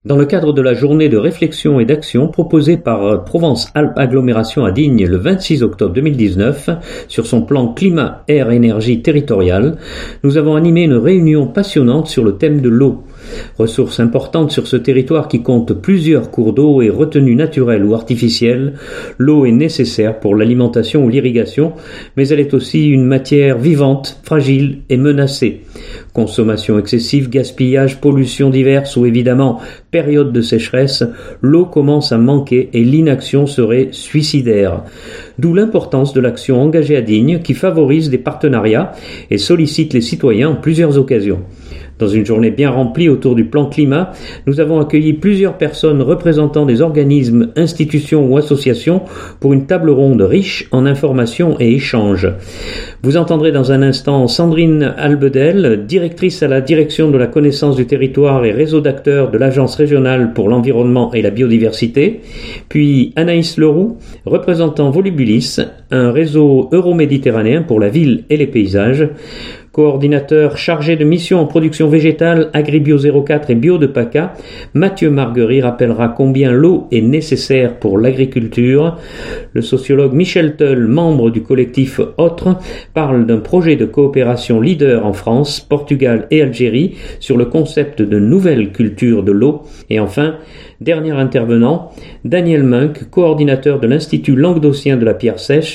Dans le cadre de la journée de réflexion et d'action proposée par Provence-Alpes Agglomération à Digne le 26 octobre 2019 sur son plan climat, air, énergie territorial, nous avons animé une réunion passionnante sur le thème de l'eau. Ressource importante sur ce territoire qui compte plusieurs cours d'eau et retenues naturelles ou artificielles, l'eau est nécessaire pour l'alimentation ou l'irrigation, mais elle est aussi une matière vivante, fragile et menacée. Consommation excessive, gaspillage, pollution diverses ou évidemment période de sécheresse, l'eau commence à manquer et l'inaction serait suicidaire. D'où l'importance de l'action engagée à Digne qui favorise des partenariats et sollicite les citoyens en plusieurs occasions. Dans une journée bien remplie autour du plan climat, nous avons accueilli plusieurs personnes représentant des organismes, institutions ou associations pour une table ronde riche en informations et échanges. Vous entendrez dans un instant Sandrine Albedel, directrice à la direction de la connaissance du territoire et réseau d'acteurs de l'Agence régionale pour l'environnement et la biodiversité, puis Anaïs Leroux, représentant Volubilis, un réseau euro-méditerranéen pour la ville et les paysages, coordinateur chargé de mission en production végétale, Agribio 04 et Bio de PACA, Mathieu Marguerie rappellera combien l'eau est nécessaire pour l'agriculture. Le sociologue Michel Teul, membre du collectif Autres, parle d'un projet de coopération leader en France, Portugal et Algérie sur le concept de nouvelle culture de l'eau. Et enfin, dernier intervenant, Daniel Munk, coordinateur de l'Institut languedocien de la pierre sèche,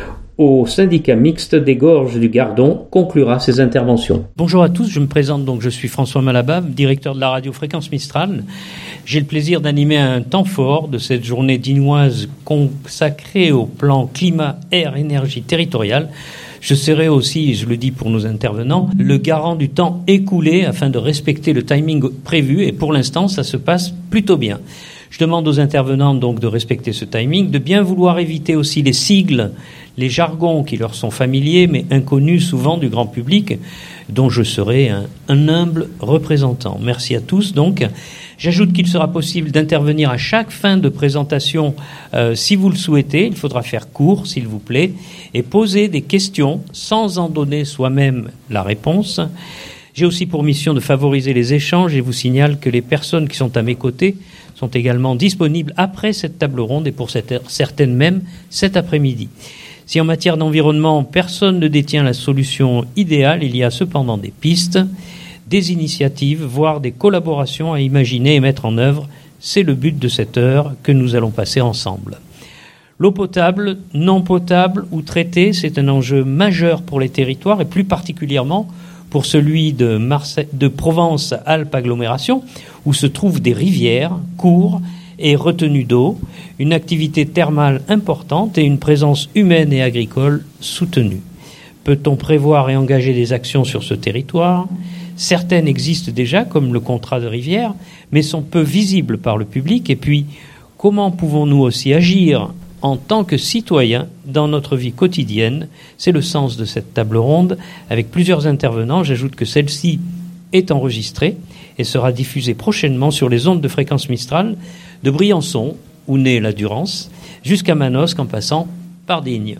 au syndicat mixte des Gorges du Gardon, conclura ses interventions. Bonjour à tous, je me présente donc, je suis François Malabab, directeur de la radio Fréquence Mistral. J'ai le plaisir d'animer un temps fort de cette journée dignoise consacrée au plan climat, air, énergie territorial. Je serai aussi, je le dis pour nos intervenants, le garant du temps écoulé afin de respecter le timing prévu et pour l'instant ça se passe plutôt bien. Je demande aux intervenants donc de respecter ce timing, de bien vouloir éviter aussi les sigles, les jargons qui leur sont familiers mais inconnus souvent du grand public, dont je serai un humble représentant. Merci à tous donc. J'ajoute qu'il sera possible d'intervenir à chaque fin de présentation si vous le souhaitez. Il faudra faire court, s'il vous plaît, et poser des questions sans en donner soi-même la réponse. J'ai aussi pour mission de favoriser les échanges et vous signale que les personnes qui sont à mes côtés sont également disponibles après cette table ronde et pour certaines même cet après-midi. Si en matière d'environnement, personne ne détient la solution idéale, il y a cependant des pistes, des initiatives, voire des collaborations à imaginer et mettre en œuvre. C'est le but de cette heure que nous allons passer ensemble. L'eau potable, non potable ou traitée, c'est un enjeu majeur pour les territoires et plus particulièrement pour celui de Provence-Alpes Agglomération, où se trouvent des rivières, cours et retenues d'eau, une activité thermale importante et une présence humaine et agricole soutenue. Peut-on prévoir et engager des actions sur ce territoire ? Certaines existent déjà, comme le contrat de rivière, mais sont peu visibles par le public. Et puis, comment pouvons-nous aussi agir en tant que citoyens dans notre vie quotidienne? C'est le sens de cette table ronde avec plusieurs intervenants. J'ajoute que celle-ci est enregistrée et sera diffusée prochainement sur les ondes de Fréquence Mistral de Briançon, où naît la Durance, jusqu'à Manosque en passant par Digne.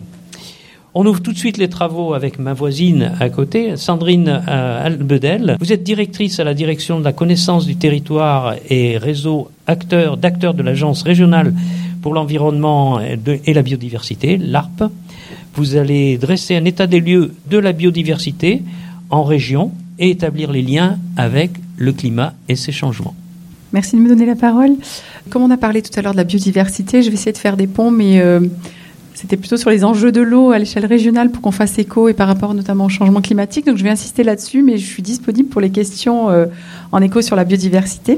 On ouvre tout de suite les travaux avec ma voisine à côté, Sandrine Albedel. Vous êtes directrice à la direction de la connaissance du territoire et réseau d'acteurs de l'Agence régionale pour l'environnement et la biodiversité, l'ARP. Vous allez dresser un état des lieux de la biodiversité en région et établir les liens avec le climat et ses changements. Merci de me donner la parole. Comme on a parlé tout à l'heure de la biodiversité, je vais essayer de faire des ponts, mais c'était plutôt sur les enjeux de l'eau à l'échelle régionale pour qu'on fasse écho et par rapport notamment au changement climatique. Donc je vais insister là-dessus, mais je suis disponible pour les questions en écho sur la biodiversité.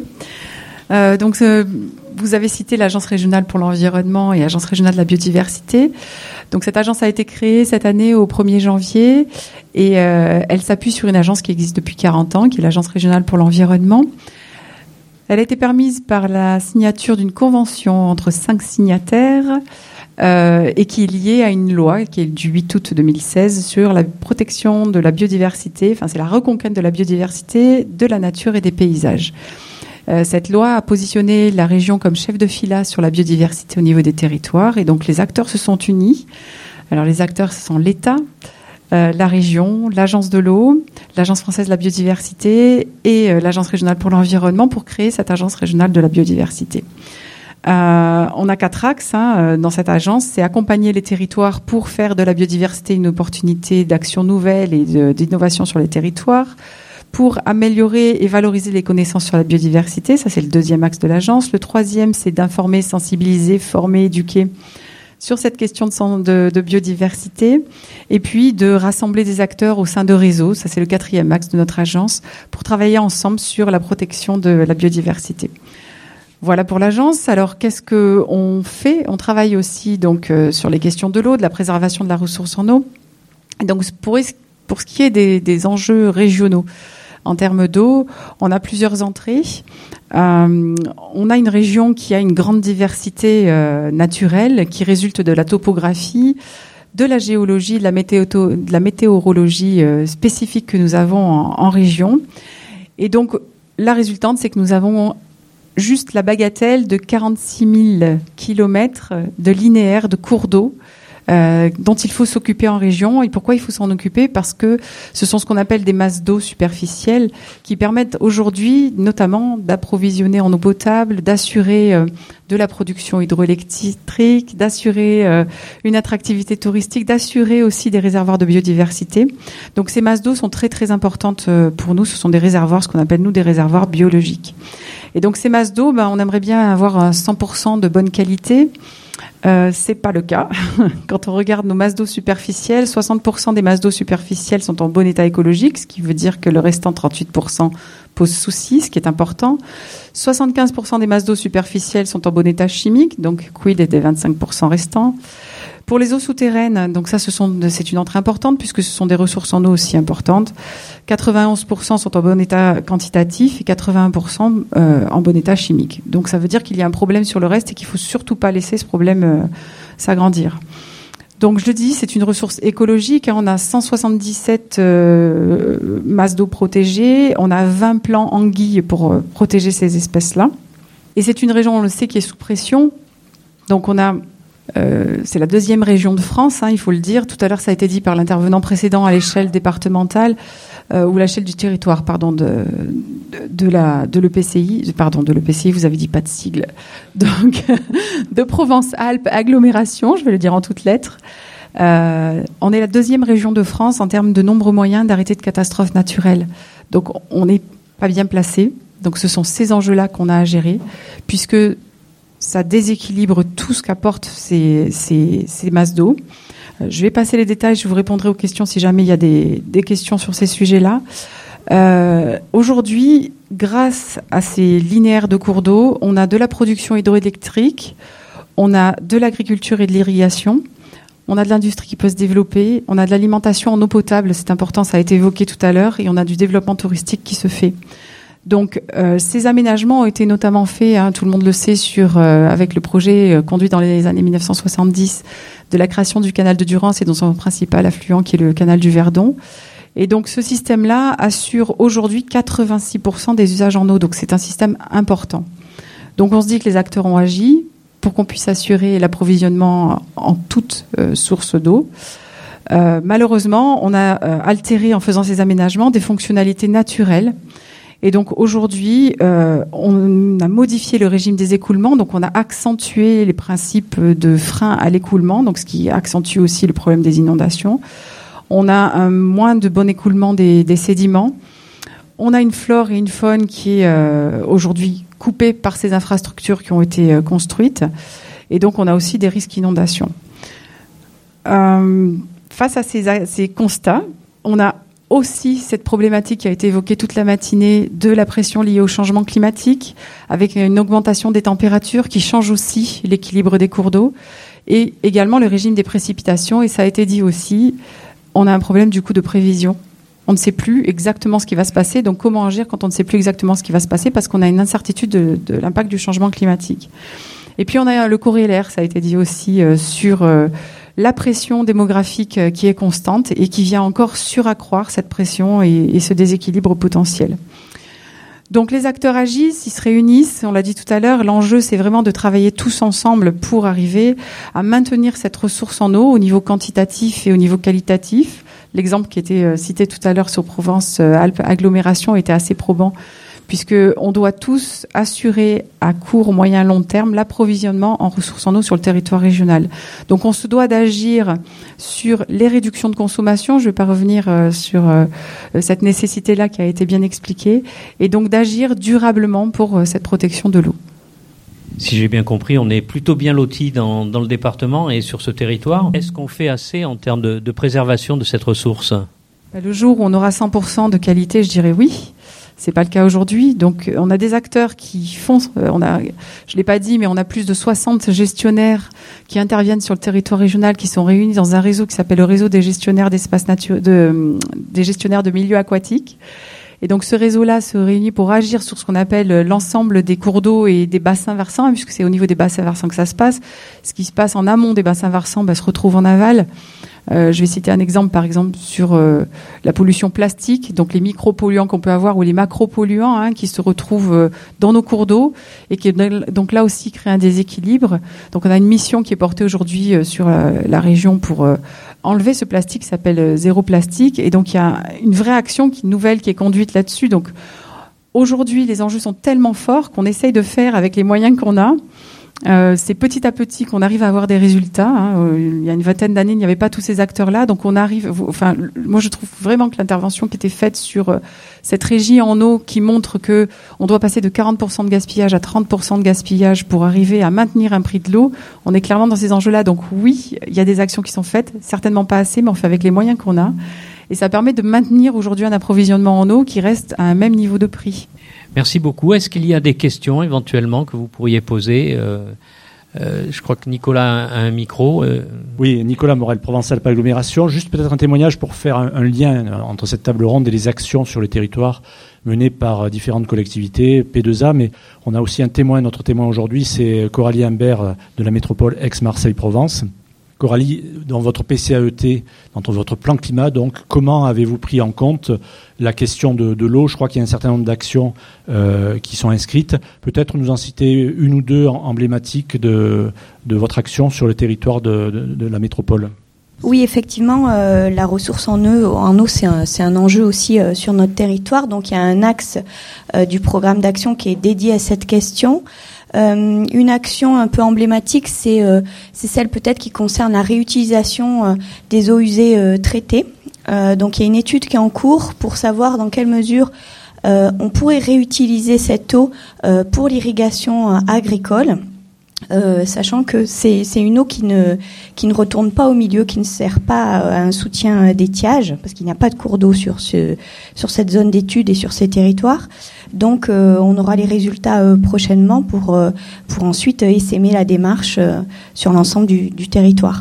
Vous avez cité l'Agence régionale pour l'environnement et l'Agence régionale de la biodiversité. Donc cette agence a été créée cette année au 1er janvier et elle s'appuie sur une agence qui existe depuis 40 ans, qui est l'Agence régionale pour l'environnement. Elle a été permise par la signature d'une convention entre 5 signataires et qui est liée à une loi qui est du 8 août 2016 sur la protection de la biodiversité, enfin c'est la reconquête de la biodiversité, de la nature et des paysages. Cette loi a positionné la région comme chef de fila sur la biodiversité au niveau des territoires et donc les acteurs se sont unis. Alors les acteurs, ce sont l'État, la région, l'Agence de l'eau, l'Agence française de la biodiversité et l'Agence régionale pour l'environnement pour créer cette Agence régionale de la biodiversité. On a 4 axes dans cette agence, c'est accompagner les territoires pour faire de la biodiversité une opportunité d'action nouvelle et d'innovation sur les territoires, pour améliorer et valoriser les connaissances sur la biodiversité, ça c'est le 2e axe de l'agence. Le 3e, c'est d'informer, sensibiliser, former, éduquer sur cette question de biodiversité, et puis de rassembler des acteurs au sein de réseaux, ça c'est le 4e axe de notre agence, pour travailler ensemble sur la protection de la biodiversité. Voilà pour l'agence. Alors qu'est-ce que on fait ? On travaille aussi donc sur les questions de l'eau, de la préservation de la ressource en eau. Et donc pour ce qui est des enjeux régionaux en termes d'eau, on a plusieurs entrées. On a une région qui a une grande diversité naturelle qui résulte de la topographie, de la géologie, de la météorologie spécifique que nous avons en région. Et donc la résultante, c'est que nous avons juste la bagatelle de 46 000 kilomètres de linéaires de cours d'eau dont il faut s'occuper en région. Et pourquoi il faut s'en occuper ? Parce que ce sont ce qu'on appelle des masses d'eau superficielles qui permettent aujourd'hui notamment d'approvisionner en eau potable, d'assurer de la production hydroélectrique, d'assurer une attractivité touristique, d'assurer aussi des réservoirs de biodiversité. Donc ces masses d'eau sont très très importantes pour nous. Ce sont des réservoirs, ce qu'on appelle nous des réservoirs biologiques. Et donc ces masses d'eau, on aimerait bien avoir 100% de bonne qualité. C'est pas le cas. Quand on regarde nos masses d'eau superficielles, 60% des masses d'eau superficielles sont en bon état écologique, ce qui veut dire que le restant 38% pose souci, ce qui est important. 75% des masses d'eau superficielles sont en bon état chimique, donc quid des 25% restants. Pour les eaux souterraines, donc ça, c'est une entrée importante puisque ce sont des ressources en eau aussi importantes. 91% sont en bon état quantitatif et 81% en bon état chimique. Donc ça veut dire qu'il y a un problème sur le reste et qu'il faut surtout pas laisser ce problème s'agrandir. Donc je le dis, c'est une ressource écologique. On a 177 masses d'eau protégées. On a 20 plans anguilles pour protéger ces espèces-là. Et c'est une région, on le sait, qui est sous pression. Donc on a c'est la 2e région de France, il faut le dire. Tout à l'heure, ça a été dit par l'intervenant précédent à l'échelle départementale ou l'échelle du territoire, de l'EPCI. Pardon, de l'EPCI, vous avez dit pas de sigle. Donc, de Provence-Alpes agglomération, je vais le dire en toutes lettres. On est la 2e région de France en termes de nombreux moyens d'arrêter de catastrophes naturelles. Donc, on n'est pas bien placé. Donc, ce sont ces enjeux-là qu'on a à gérer, puisque ça déséquilibre tout ce qu'apportent ces masses d'eau. Je vais passer les détails, je vous répondrai aux questions si jamais il y a des questions sur ces sujets-là. Aujourd'hui, grâce à ces linéaires de cours d'eau, on a de la production hydroélectrique, on a de l'agriculture et de l'irrigation, on a de l'industrie qui peut se développer, on a de l'alimentation en eau potable, c'est important, ça a été évoqué tout à l'heure, et on a du développement touristique qui se fait. Donc, ces aménagements ont été notamment faits, tout le monde le sait, avec le projet conduit dans les années 1970 de la création du canal de Durance et dans son principal affluent qui est le canal du Verdon. Et donc, ce système-là assure aujourd'hui 86% des usages en eau. Donc, c'est un système important. Donc, on se dit que les acteurs ont agi pour qu'on puisse assurer l'approvisionnement en toute source d'eau. Malheureusement, on a altéré en faisant ces aménagements des fonctionnalités naturelles. Et donc aujourd'hui, on a modifié le régime des écoulements, donc on a accentué les principes de frein à l'écoulement, donc ce qui accentue aussi le problème des inondations. On a un moins de bon écoulement des sédiments. On a une flore et une faune qui est aujourd'hui coupée par ces infrastructures qui ont été construites. Et donc on a aussi des risques d'inondation. Face à ces constats, on a aussi cette problématique qui a été évoquée toute la matinée de la pression liée au changement climatique, avec une augmentation des températures qui change aussi l'équilibre des cours d'eau, et également le régime des précipitations. Et ça a été dit aussi, on a un problème du coup de prévision. On ne sait plus exactement ce qui va se passer. Donc comment agir quand on ne sait plus exactement ce qui va se passer, parce qu'on a une incertitude de l'impact du changement climatique. Et puis on a le corollaire, ça a été dit aussi, sur la pression démographique qui est constante et qui vient encore suraccroître cette pression et ce déséquilibre potentiel. Donc les acteurs agissent, ils se réunissent, on l'a dit tout à l'heure, l'enjeu c'est vraiment de travailler tous ensemble pour arriver à maintenir cette ressource en eau au niveau quantitatif et au niveau qualitatif. l'exemple qui était cité tout à l'heure sur Provence-Alpes Agglomération était assez probant, puisqu'on doit tous assurer à court, moyen, long terme l'approvisionnement en ressources en eau sur le territoire régional. Donc on se doit d'agir sur les réductions de consommation, je ne vais pas revenir sur cette nécessité-là qui a été bien expliquée, et donc d'agir durablement pour cette protection de l'eau. Si j'ai bien compris, on est plutôt bien lotis dans le département et sur ce territoire. Est-ce qu'on fait assez en termes de préservation de cette ressource ? Le jour où on aura 100% de qualité, je dirais oui. C'est pas le cas aujourd'hui. Donc, on a des acteurs qui font, je l'ai pas dit, mais on a plus de 60 gestionnaires qui interviennent sur le territoire régional, qui sont réunis dans un réseau qui s'appelle le réseau des gestionnaires d'espaces des gestionnaires de milieux aquatiques. Et donc, ce réseau-là se réunit pour agir sur ce qu'on appelle l'ensemble des cours d'eau et des bassins versants, puisque c'est au niveau des bassins versants que ça se passe. Ce qui se passe en amont des bassins versants, se retrouve en aval. Je vais citer un exemple, par exemple, sur la pollution plastique, donc les micropolluants qu'on peut avoir ou les macropolluants qui se retrouvent dans nos cours d'eau et qui donc là aussi créent un déséquilibre. Donc on a une mission qui est portée aujourd'hui sur la région pour enlever ce plastique qui s'appelle Zéro Plastique, et donc il y a une vraie action nouvelle qui est conduite là-dessus. Donc aujourd'hui, les enjeux sont tellement forts qu'on essaye de faire avec les moyens qu'on a. C'est petit à petit qu'on arrive à avoir des résultats. Il y a une vingtaine d'années, il n'y avait pas tous ces acteurs-là, donc on arrive. Enfin, moi, je trouve vraiment que l'intervention qui était faite sur cette régie en eau, qui montre que on doit passer de 40% de gaspillage à 30% de gaspillage pour arriver à maintenir un prix de l'eau. On est clairement dans ces enjeux-là. Donc oui, il y a des actions qui sont faites, certainement pas assez, mais on fait avec les moyens qu'on a, et ça permet de maintenir aujourd'hui un approvisionnement en eau qui reste à un même niveau de prix. Merci beaucoup. Est-ce qu'il y a des questions éventuellement que vous pourriez poser ? Je crois que Nicolas a un micro. Oui, Nicolas Morel, Provence-Alpes Agglomération. Juste peut-être un témoignage pour faire un lien entre cette table ronde et les actions sur les territoires menées par différentes collectivités, P2A, mais on a aussi notre témoin aujourd'hui, c'est Coralie Imbert de la métropole Aix-Marseille-Provence. Coralie, dans votre PCAET, dans votre plan climat, donc, comment avez-vous pris en compte la question de l'eau ? Je crois qu'il y a un certain nombre d'actions qui sont inscrites. Peut-être nous en citer une ou deux emblématiques de votre action sur le territoire de la métropole. Oui, effectivement, la ressource en eau, c'est un enjeu aussi sur notre territoire. Donc, il y a un axe du programme d'action qui est dédié à cette question. Une action un peu emblématique, c'est celle peut-être qui concerne la réutilisation des eaux usées traitées. Donc il y a une étude qui est en cours pour savoir dans quelle mesure on pourrait réutiliser cette eau pour l'irrigation agricole. Sachant que c'est une eau qui ne retourne pas au milieu, qui ne sert pas à un soutien d'étiage, parce qu'il n'y a pas de cours d'eau sur cette zone d'étude et sur ces territoires. Donc on aura les résultats prochainement pour ensuite essaimer la démarche sur l'ensemble du territoire.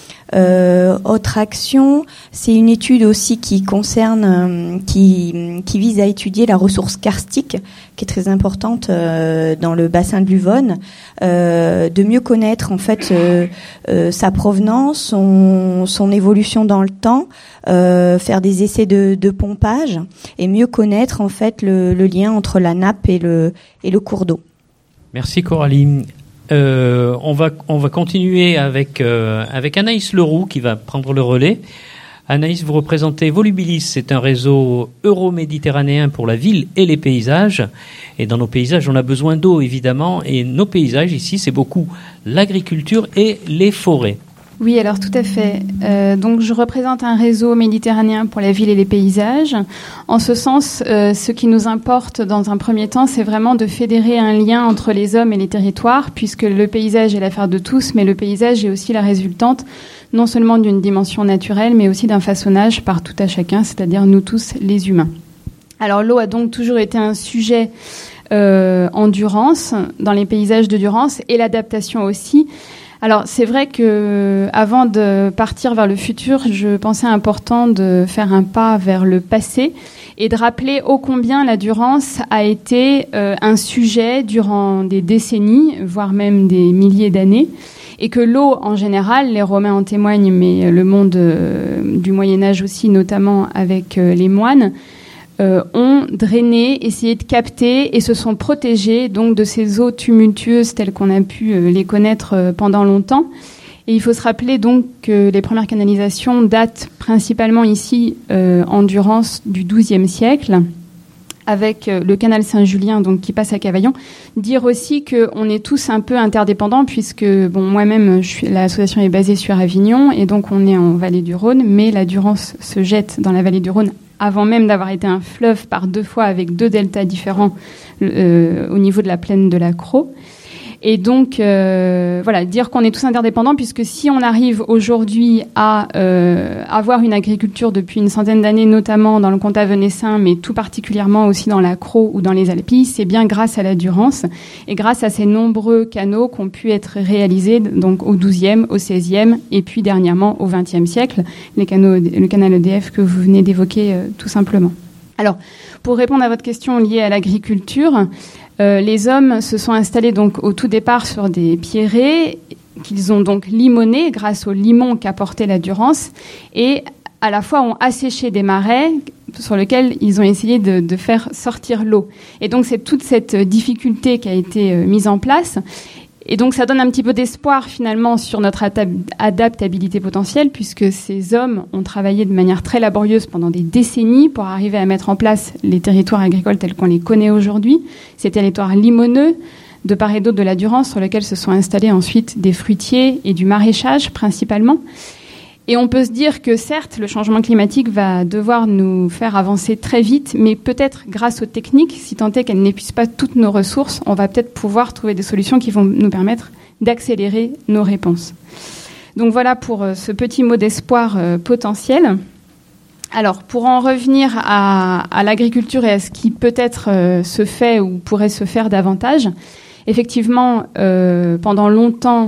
Autre action, c'est une étude aussi qui concerne, qui vise à étudier la ressource karstique, qui est très importante dans le bassin de l'Uvonne, de mieux connaître en fait sa provenance, son évolution dans le temps, faire des essais de pompage et mieux connaître en fait le lien entre la nappe et le cours d'eau. Merci Coralie. On va continuer avec Anaïs Leroux qui va prendre le relais. Anaïs, vous représentez Volubilis, c'est un réseau euro-méditerranéen pour la ville et les paysages. Et dans nos paysages, on a besoin d'eau évidemment, et nos paysages ici, c'est beaucoup l'agriculture et les forêts. Oui, alors tout à fait. Donc je représente un réseau méditerranéen pour la ville et les paysages. En ce sens, ce qui nous importe dans un premier temps, c'est vraiment de fédérer un lien entre les hommes et les territoires, puisque le paysage est l'affaire de tous, mais le paysage est aussi la résultante non seulement d'une dimension naturelle, mais aussi d'un façonnage par tout à chacun, c'est-à-dire nous tous les humains. Alors l'eau a donc toujours été un sujet en Durance, dans les paysages de Durance, et l'adaptation aussi. Alors, c'est vrai que avant de partir vers le futur, je pensais important de faire un pas vers le passé et de rappeler ô combien la Durance a été un sujet durant des décennies, voire même des milliers d'années, et que l'eau, en général, les Romains en témoignent, mais le monde du Moyen-Âge aussi, notamment avec les moines, ont drainé, essayé de capter et se sont protégés donc de ces eaux tumultueuses telles qu'on a pu les connaître pendant longtemps. Et il faut se rappeler donc que les premières canalisations datent principalement ici en Durance du XIIe siècle, avec le canal Saint-Julien donc qui passe à Cavaillon. Dire aussi qu'on est tous un peu interdépendants, puisque moi-même l'association est basée sur Avignon et donc on est en vallée du Rhône, mais la Durance se jette dans la vallée du Rhône avant même d'avoir été un fleuve par 2 fois avec 2 deltas différents au niveau de la plaine de la Crau. Et donc, dire qu'on est tous interdépendants, puisque si on arrive aujourd'hui à avoir une agriculture depuis une centaine d'années, notamment dans le comtat venessin, mais tout particulièrement aussi dans la Crau ou dans les Alpilles, c'est bien grâce à la Durance et grâce à ces nombreux canaux qui ont pu être réalisés donc au XIIe, au XVIe et puis dernièrement au XXe siècle, le canal EDF que vous venez d'évoquer tout simplement. Alors, pour répondre à votre question liée à l'agriculture, les hommes se sont installés donc au tout départ sur des pierrets qu'ils ont donc limonés grâce au limon qu'apportait la Durance, et à la fois ont asséché des marais sur lesquels ils ont essayé de faire sortir l'eau. Et donc c'est toute cette difficulté qui a été mise en place. Et donc ça donne un petit peu d'espoir finalement sur notre adaptabilité potentielle, puisque ces hommes ont travaillé de manière très laborieuse pendant des décennies pour arriver à mettre en place les territoires agricoles tels qu'on les connaît aujourd'hui, ces territoires limoneux de part et d'autre de la Durance, sur lesquels se sont installés ensuite des fruitiers et du maraîchage principalement. Et on peut se dire que certes, le changement climatique va devoir nous faire avancer très vite, mais peut-être grâce aux techniques, si tant est qu'elles n'épuisent pas toutes nos ressources, on va peut-être pouvoir trouver des solutions qui vont nous permettre d'accélérer nos réponses. Donc voilà pour ce petit mot d'espoir potentiel. Alors, pour en revenir à l'agriculture et à ce qui peut-être se fait ou pourrait se faire davantage, effectivement, pendant longtemps,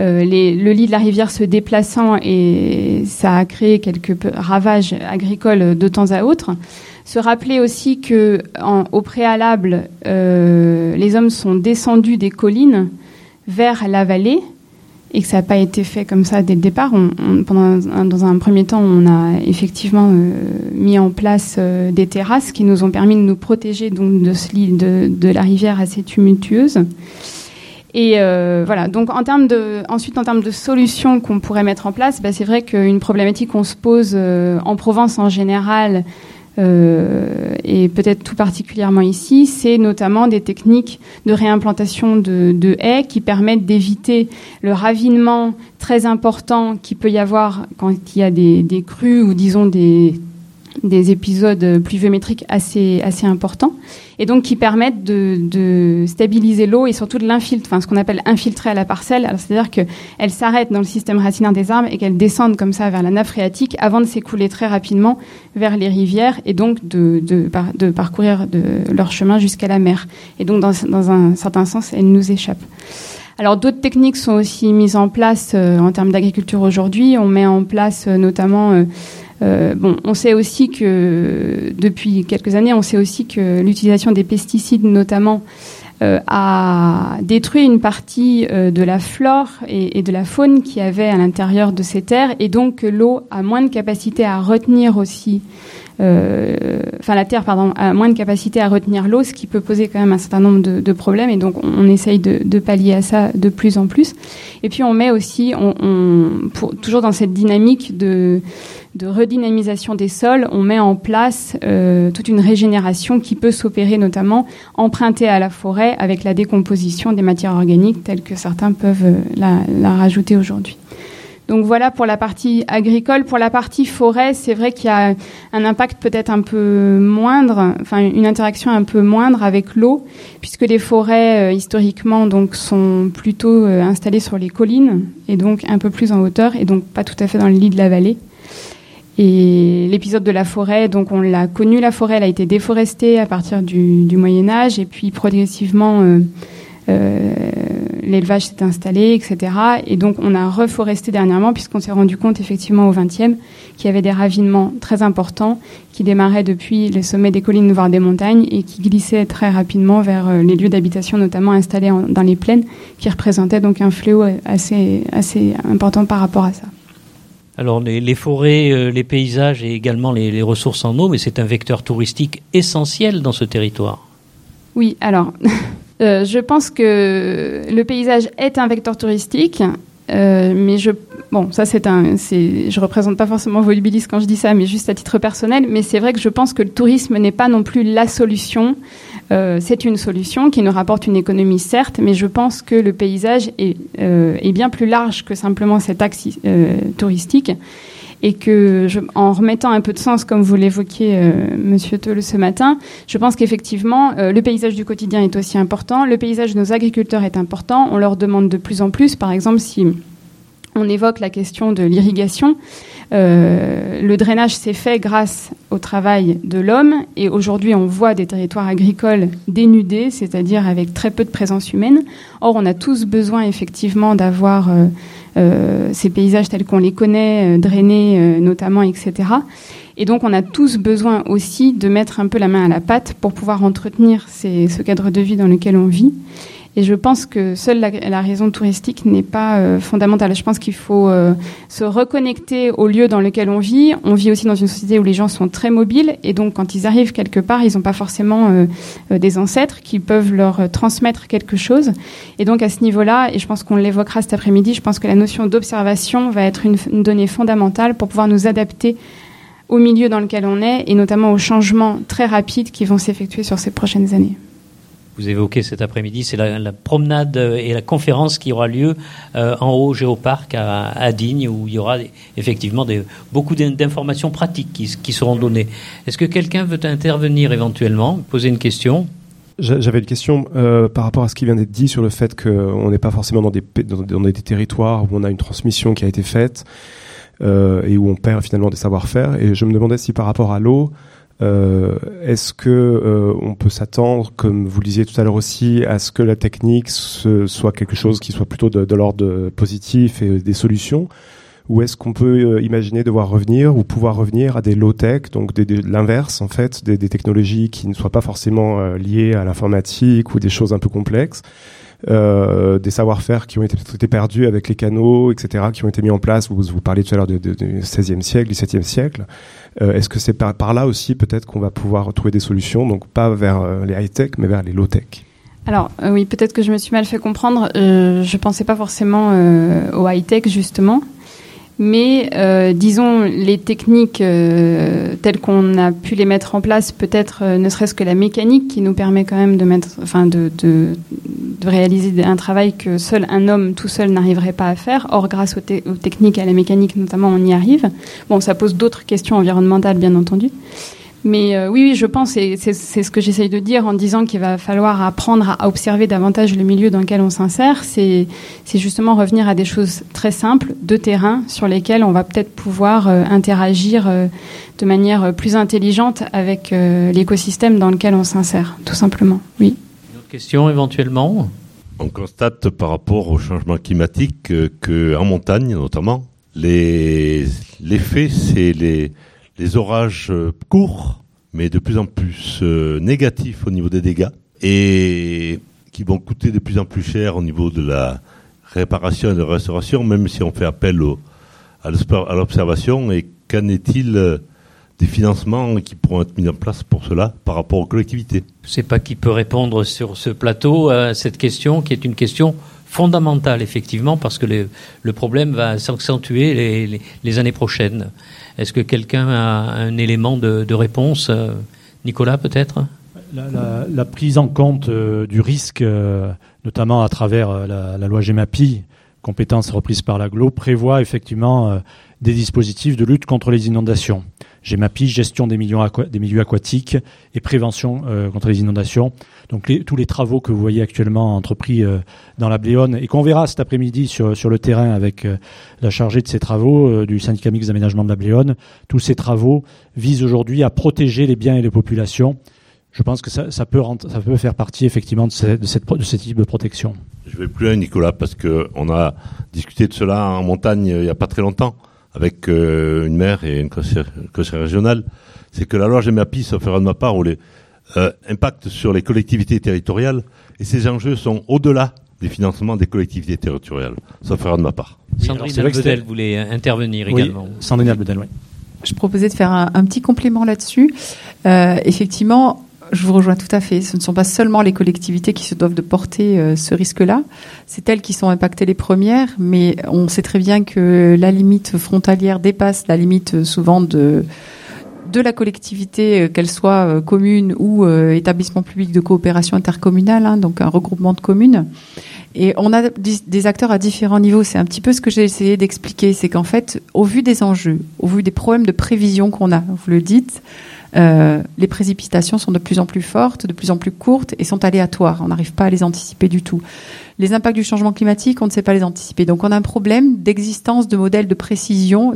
le lit de la rivière se déplaçant, et ça a créé quelques ravages agricoles de temps à autre. Se rappeler aussi que au préalable, les hommes sont descendus des collines vers la vallée, et que ça n'a pas été fait comme ça dès le départ. Dans un premier temps, on a effectivement mis en place des terrasses qui nous ont permis de nous protéger donc de ce lit de la rivière assez tumultueuse. Et voilà. Donc ensuite en termes de solutions qu'on pourrait mettre en place, c'est vrai qu'une problématique qu'on se pose en Provence en général, et peut-être tout particulièrement ici, c'est notamment des techniques de réimplantation de haies qui permettent d'éviter le ravinement très important qu'il peut y avoir quand il y a des crues ou disons des épisodes pluviométriques assez importants, et donc qui permettent de stabiliser l'eau et surtout de ce qu'on appelle infiltrer à la parcelle. Alors, c'est-à-dire qu'elle s'arrête dans le système racinaire des arbres et qu'elle descende comme ça vers la nappe phréatique avant de s'écouler très rapidement vers les rivières, et donc de parcourir leur chemin jusqu'à la mer. Et donc dans un certain sens, elle nous échappe. Alors d'autres techniques sont aussi mises en place en termes d'agriculture aujourd'hui. On met en place notamment on sait aussi que depuis quelques années, l'utilisation des pesticides notamment a détruit une partie de la flore et de la faune qui avait à l'intérieur de ces terres, et donc l'eau a moins de capacité à retenir aussi la terre a moins de capacité à retenir l'eau, ce qui peut poser quand même un certain nombre de problèmes, et donc on essaye de pallier à ça de plus en plus. Et puis on met aussi, toujours dans cette dynamique de redynamisation des sols, on met en place toute une régénération qui peut s'opérer notamment empruntée à la forêt avec la décomposition des matières organiques telles que certains peuvent la rajouter aujourd'hui. Donc voilà pour la partie agricole. Pour la partie forêt, c'est vrai qu'il y a un impact peut-être un peu moindre, une interaction un peu moindre avec l'eau, puisque les forêts historiquement donc sont plutôt installées sur les collines et donc un peu plus en hauteur, et donc pas tout à fait dans le lit de la vallée. Et l'épisode de la forêt, donc on l'a connu, la forêt elle a été déforestée à partir du Moyen-Âge, et puis progressivement l'élevage s'est installé, etc. Et donc on a reforesté dernièrement, puisqu'on s'est rendu compte effectivement au XXe qu'il y avait des ravinements très importants qui démarraient depuis les sommets des collines voire des montagnes et qui glissaient très rapidement vers les lieux d'habitation, notamment installés dans les plaines, qui représentaient donc un fléau assez important par rapport à ça. Alors les forêts, les paysages et également les ressources en eau, mais c'est un vecteur touristique essentiel dans ce territoire. Oui, alors je pense que le paysage est un vecteur touristique. mais je représente pas forcément Volubilis quand je dis ça, mais juste à titre personnel. Mais c'est vrai que je pense que le tourisme n'est pas non plus la solution. C'est une solution qui nous rapporte une économie, certes, mais je pense que le paysage est bien plus large que simplement cet axe touristique. Et que, en remettant un peu de sens, comme vous l'évoquiez, Monsieur Teule, ce matin, je pense qu'effectivement, le paysage du quotidien est aussi important. Le paysage de nos agriculteurs est important. On leur demande de plus en plus. Par exemple, si on évoque la question de l'irrigation, le drainage s'est fait grâce au travail de l'homme. Et aujourd'hui, on voit des territoires agricoles dénudés, c'est-à-dire avec très peu de présence humaine. Or, on a tous besoin, effectivement, d'avoir ces paysages tels qu'on les connaît, drainés notamment, etc. Et donc, on a tous besoin aussi de mettre un peu la main à la pâte pour pouvoir entretenir ce cadre de vie dans lequel on vit. Et je pense que seule la raison touristique n'est pas fondamentale. Je pense qu'il faut se reconnecter au lieu dans lequel on vit. On vit aussi dans une société où les gens sont très mobiles. Et donc, quand ils arrivent quelque part, ils n'ont pas forcément des ancêtres qui peuvent leur transmettre quelque chose. Et donc, à ce niveau-là, et je pense qu'on l'évoquera cet après-midi, je pense que la notion d'observation va être une donnée fondamentale pour pouvoir nous adapter au milieu dans lequel on est et notamment aux changements très rapides qui vont s'effectuer sur ces prochaines années. Vous évoquez cet après-midi, c'est la promenade et la conférence qui aura lieu en haut au Géoparc à Digne, où il y aura effectivement beaucoup d'informations pratiques qui seront données. Est-ce que quelqu'un veut intervenir éventuellement, poser une question ? J'avais une question par rapport à ce qui vient d'être dit sur le fait qu'on n'est pas forcément dans des territoires où on a une transmission qui a été faite et où on perd finalement des savoir-faire. Et je me demandais si par rapport à l'eau, est-ce que on peut s'attendre, comme vous le disiez tout à l'heure aussi, à ce que la technique soit quelque chose qui soit plutôt de l'ordre positif et des solutions, ou est-ce qu'on peut imaginer devoir revenir ou pouvoir revenir à des low-tech, donc l'inverse en fait, des technologies qui ne soient pas forcément liées à l'informatique ou des choses un peu complexes, des savoir-faire qui ont été perdus avec les canaux, etc., qui ont été mis en place. Vous parliez tout à l'heure du XVIe siècle, XVIIe siècle. Est-ce que c'est par là aussi peut-être qu'on va pouvoir trouver des solutions, donc pas vers les high-tech, mais vers les low-tech? Alors oui, peut-être que je me suis mal fait comprendre. Je pensais pas forcément au high-tech justement. Mais disons les techniques telles qu'on a pu les mettre en place, peut-être ne serait-ce que la mécanique qui nous permet quand même de réaliser un travail que seul un homme tout seul n'arriverait pas à faire. Or, grâce aux techniques et à la mécanique notamment, on y arrive. Bon, ça pose d'autres questions environnementales, bien entendu. Mais oui, je pense, et c'est ce que j'essaye de dire en disant qu'il va falloir apprendre à observer davantage le milieu dans lequel on s'insère, c'est justement revenir à des choses très simples, de terrain, sur lesquelles on va peut-être pouvoir interagir de manière plus intelligente avec l'écosystème dans lequel on s'insère, tout simplement. Oui. Une autre question éventuellement ? On constate par rapport au changement climatique qu'en montagne notamment, l'effet c'est les orages courts, mais de plus en plus négatifs au niveau des dégâts, et qui vont coûter de plus en plus cher au niveau de la réparation et de la restauration, même si on fait appel à l'observation. Et qu'en est-il des financements qui pourront être mis en place pour cela par rapport aux collectivités? Je ne sais pas qui peut répondre sur ce plateau à cette question, qui est une question fondamentale, effectivement, parce que le problème va s'accentuer les années prochaines. Est-ce que quelqu'un a un élément de réponse ? Nicolas, peut-être ? La prise en compte du risque, notamment à travers la loi GEMAPI, compétence reprise par l'AGLO, prévoit effectivement des dispositifs de lutte contre les inondations. GEMAPI, gestion des milieux aquatiques et prévention contre les inondations. Donc tous les travaux que vous voyez actuellement entrepris dans la Bléone et qu'on verra cet après-midi sur le terrain avec la chargée de ces travaux du syndicat mixte d'aménagement de la Bléone, tous ces travaux visent aujourd'hui à protéger les biens et les populations. Je pense que ça peut faire partie effectivement de ce type de protection. Je vais plus loin, Nicolas, parce qu'on a discuté de cela en montagne il n'y a pas très longtemps avec une maire et une conseillère régionale. C'est que la loi GEMAPI, sauf erreur de ma part, impacte sur les collectivités territoriales, et ces enjeux sont au-delà des financements des collectivités territoriales, sauf erreur de ma part. Sandrine Albedel voulait intervenir également. Sandrine Albedel, oui. Je proposais de faire un petit complément là-dessus. Effectivement, Je vous rejoins tout à fait. Ce ne sont pas seulement les collectivités qui se doivent de porter ce risque-là. C'est elles qui sont impactées les premières, mais on sait très bien que la limite frontalière dépasse la limite souvent de la collectivité, qu'elle soit commune ou établissement public de coopération intercommunale, hein, donc un regroupement de communes. Et on a des acteurs à différents niveaux. C'est un petit peu ce que j'ai essayé d'expliquer. C'est qu'en fait, au vu des enjeux, au vu des problèmes de prévision qu'on a, vous le dites, les précipitations sont de plus en plus fortes, de plus en plus courtes et sont aléatoires. On n'arrive pas à les anticiper du tout. Les impacts du changement climatique, on ne sait pas les anticiper. Donc on a un problème d'existence de modèles de prévision,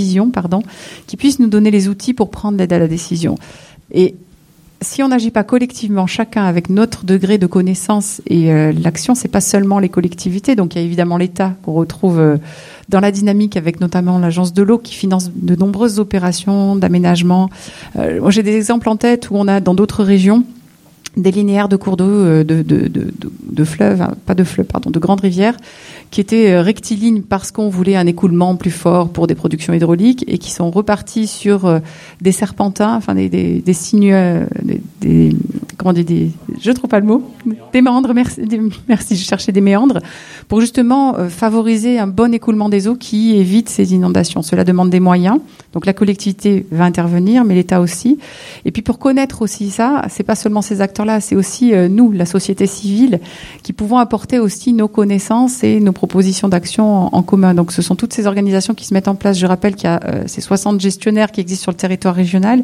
qui puissent nous donner les outils pour prendre l'aide à la décision. Et si on n'agit pas collectivement, chacun avec notre degré de connaissance et l'action, c'est pas seulement les collectivités. Donc il y a évidemment l'État qu'on retrouve dans la dynamique avec notamment l'Agence de l'eau qui finance de nombreuses opérations d'aménagement. Moi j'ai des exemples en tête où on a dans d'autres régions des linéaires de cours d'eau de fleuves, pas de fleuves, pardon, de grandes rivières, qui étaient rectilignes parce qu'on voulait un écoulement plus fort pour des productions hydrauliques et qui sont repartis sur des serpentins, enfin des signes, comment dire, je trouve pas le mot, des méandres, merci, je cherchais des méandres, pour justement favoriser un bon écoulement des eaux qui évite ces inondations. Cela demande des moyens, donc la collectivité va intervenir, mais l'État aussi. Et puis pour connaître aussi ça, c'est pas seulement ces acteurs-là, c'est aussi nous, la société civile, qui pouvons apporter aussi nos connaissances et nos propositions d'action en commun. Donc ce sont toutes ces organisations qui se mettent en place. Je rappelle qu'il y a ces 60 gestionnaires qui existent sur le territoire régional,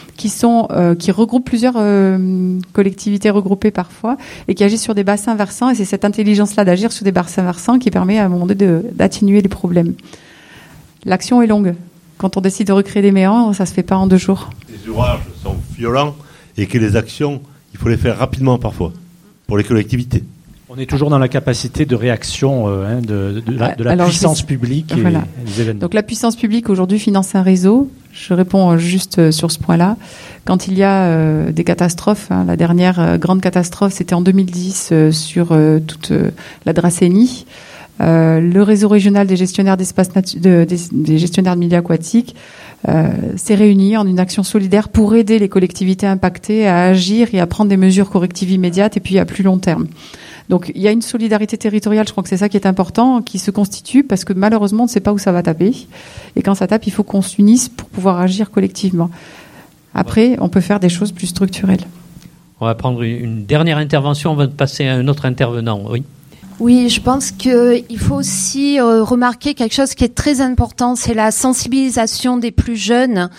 qui regroupent plusieurs collectivités regroupées parfois et qui agissent sur des bassins versants. Et c'est cette intelligence-là d'agir sur des bassins versants qui permet à un moment donné d'atténuer les problèmes. L'action est longue. Quand on décide de recréer des méandres, ça se fait pas en 2 jours. Les ouvrages sont violents et que les actions, il faut les faire rapidement parfois pour les collectivités. On est toujours dans la capacité de réaction de la puissance publique et des événements. Donc la puissance publique aujourd'hui finance un réseau. Je réponds juste sur ce point-là. Quand il y a des catastrophes, la dernière grande catastrophe, c'était en 2010 sur toute la Dracénie. Le réseau régional des gestionnaires d'espaces des gestionnaires de milieux aquatiques s'est réuni en une action solidaire pour aider les collectivités impactées à agir et à prendre des mesures correctives immédiates et puis à plus long terme. Donc il y a une solidarité territoriale, je crois que c'est ça qui est important, qui se constitue parce que malheureusement on ne sait pas où ça va taper. Et quand ça tape, il faut qu'on s'unisse pour pouvoir agir collectivement. Après, on peut faire des choses plus structurelles. On va prendre une dernière intervention, on va passer à un autre intervenant. Oui. Oui, je pense qu'il faut aussi remarquer quelque chose qui est très important, c'est la sensibilisation des plus jeunes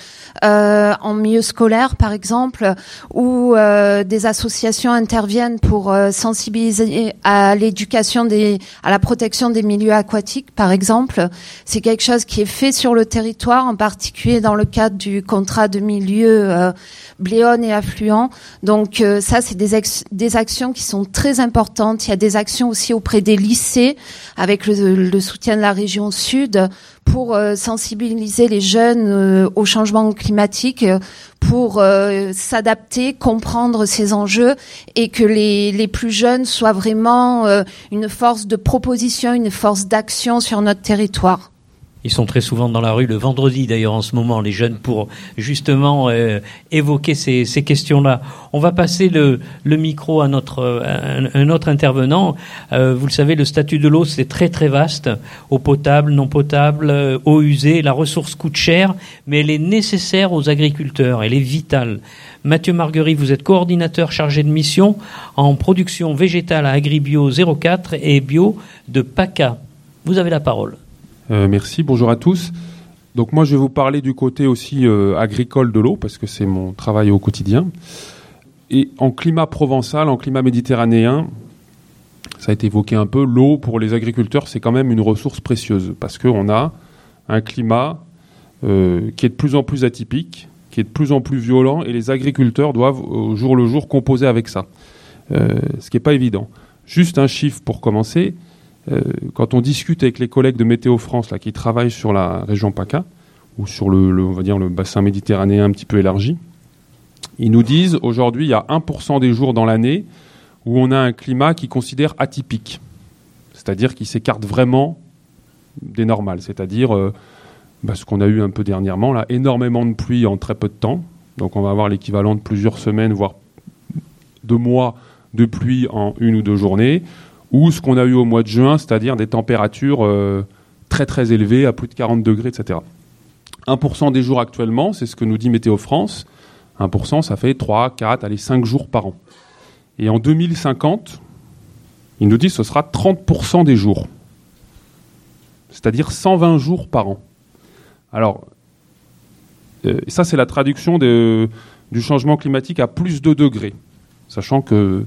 en milieu scolaire, par exemple, où des associations interviennent pour sensibiliser à l'éducation à la protection des milieux aquatiques, par exemple. C'est quelque chose qui est fait sur le territoire, en particulier dans le cadre du contrat de milieu bléone et affluent. Donc ça, c'est des actions qui sont très importantes. Il y a des actions aussi auprès des lycées avec le soutien de la région Sud pour sensibiliser les jeunes au changement climatique, pour s'adapter, comprendre ces enjeux et que les plus jeunes soient vraiment une force de proposition, une force d'action sur notre territoire. Ils sont très souvent dans la rue le vendredi, d'ailleurs, en ce moment, les jeunes, pour justement évoquer ces questions-là. On va passer le micro à un autre intervenant. Vous le savez, le statut de l'eau, c'est très, très vaste. Eau potable, non potable, eau usée. La ressource coûte cher, mais elle est nécessaire aux agriculteurs. Elle est vitale. Mathieu Marguerite, vous êtes coordinateur chargé de mission en production végétale à Agribio 04 et bio de PACA. Vous avez la parole. Merci, bonjour à tous. Donc moi je vais vous parler du côté aussi agricole de l'eau parce que c'est mon travail au quotidien. Et en climat provençal, en climat méditerranéen, ça a été évoqué un peu, l'eau pour les agriculteurs c'est quand même une ressource précieuse parce qu'on a un climat qui est de plus en plus atypique, qui est de plus en plus violent et les agriculteurs doivent au jour le jour composer avec ça. Ce qui n'est pas évident. Juste un chiffre pour commencer. Quand on discute avec les collègues de Météo France là, qui travaillent sur la région PACA ou sur on va dire le bassin méditerranéen un petit peu élargi, ils nous disent aujourd'hui il y a 1% des jours dans l'année où on a un climat qui considère atypique, c'est-à-dire qui s'écarte vraiment des normales, c'est-à-dire ce qu'on a eu un peu dernièrement, là, énormément de pluie en très peu de temps, donc on va avoir l'équivalent de plusieurs semaines, voire de mois de pluie en 1 ou 2 journées, ou ce qu'on a eu au mois de juin, c'est-à-dire des températures très très élevées, à plus de 40 degrés, etc. 1% des jours actuellement, c'est ce que nous dit Météo France. 1%, ça fait 3, 4, allez, 5 jours par an. Et en 2050, il nous dit que ce sera 30% des jours. C'est-à-dire 120 jours par an. Alors, ça c'est la traduction du changement climatique à plus de degrés. Sachant que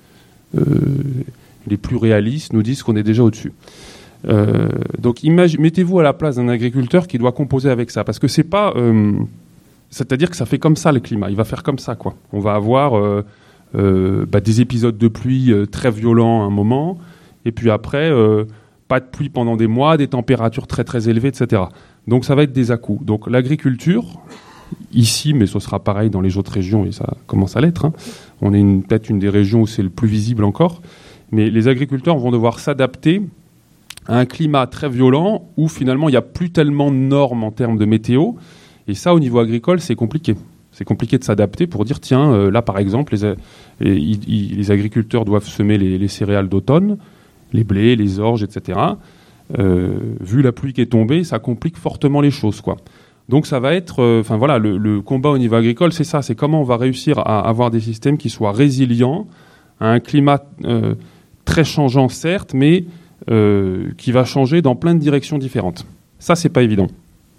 les plus réalistes nous disent qu'on est déjà au-dessus. Donc mettez-vous à la place d'un agriculteur qui doit composer avec ça. Parce que c'est pas... c'est-à-dire que ça fait comme ça le climat. Il va faire comme ça, quoi. On va avoir des épisodes de pluie très violents à un moment, et puis après, pas de pluie pendant des mois, des températures très très élevées, etc. Donc ça va être des à-coups. Donc l'agriculture, ici, mais ce sera pareil dans les autres régions, et ça commence à l'être, hein. On est peut-être une des régions où c'est le plus visible encore, mais les agriculteurs vont devoir s'adapter à un climat très violent où finalement il n'y a plus tellement de normes en termes de météo. Et ça, au niveau agricole, c'est compliqué. C'est compliqué de s'adapter pour dire, tiens, là, par exemple, les agriculteurs doivent semer les céréales d'automne, les blés, les orges, etc. Vu la pluie qui est tombée, ça complique fortement les choses, quoi. Donc ça va être... le combat au niveau agricole, c'est ça. C'est comment on va réussir à avoir des systèmes qui soient résilients à un climat très changeant, certes, mais qui va changer dans plein de directions différentes. Ça, c'est pas évident.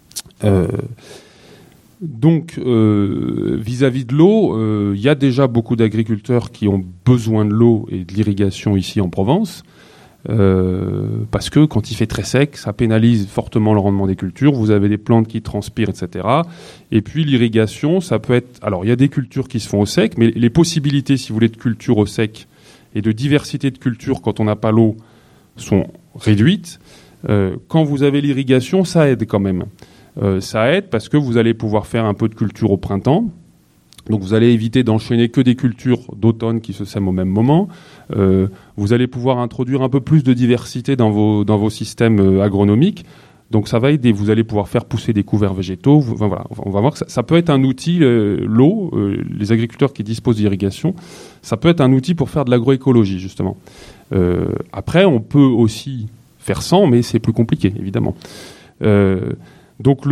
Donc, vis-à-vis de l'eau, il y a déjà beaucoup d'agriculteurs qui ont besoin de l'eau et de l'irrigation ici en Provence, parce que quand il fait très sec, ça pénalise fortement le rendement des cultures. Vous avez des plantes qui transpirent, etc. Et puis l'irrigation, ça peut être... Alors, il y a des cultures qui se font au sec, mais les possibilités, si vous voulez, de culture au sec et de diversité de cultures quand on n'a pas l'eau sont réduites. Quand vous avez l'irrigation, ça aide quand même. Ça aide parce que vous allez pouvoir faire un peu de culture au printemps. Donc vous allez éviter d'enchaîner que des cultures d'automne qui se sèment au même moment. Vous allez pouvoir introduire un peu plus de diversité dans vos systèmes agronomiques. Donc ça va aider. Vous allez pouvoir faire pousser des couverts végétaux. Voilà, on va voir que ça peut être un outil, l'eau, les agriculteurs qui disposent d'irrigation, ça peut être un outil pour faire de l'agroécologie, justement. Après, on peut aussi faire sans, mais c'est plus compliqué, évidemment. Donc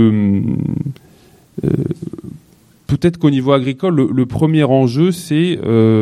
peut-être qu'au niveau agricole, le premier enjeu, c'est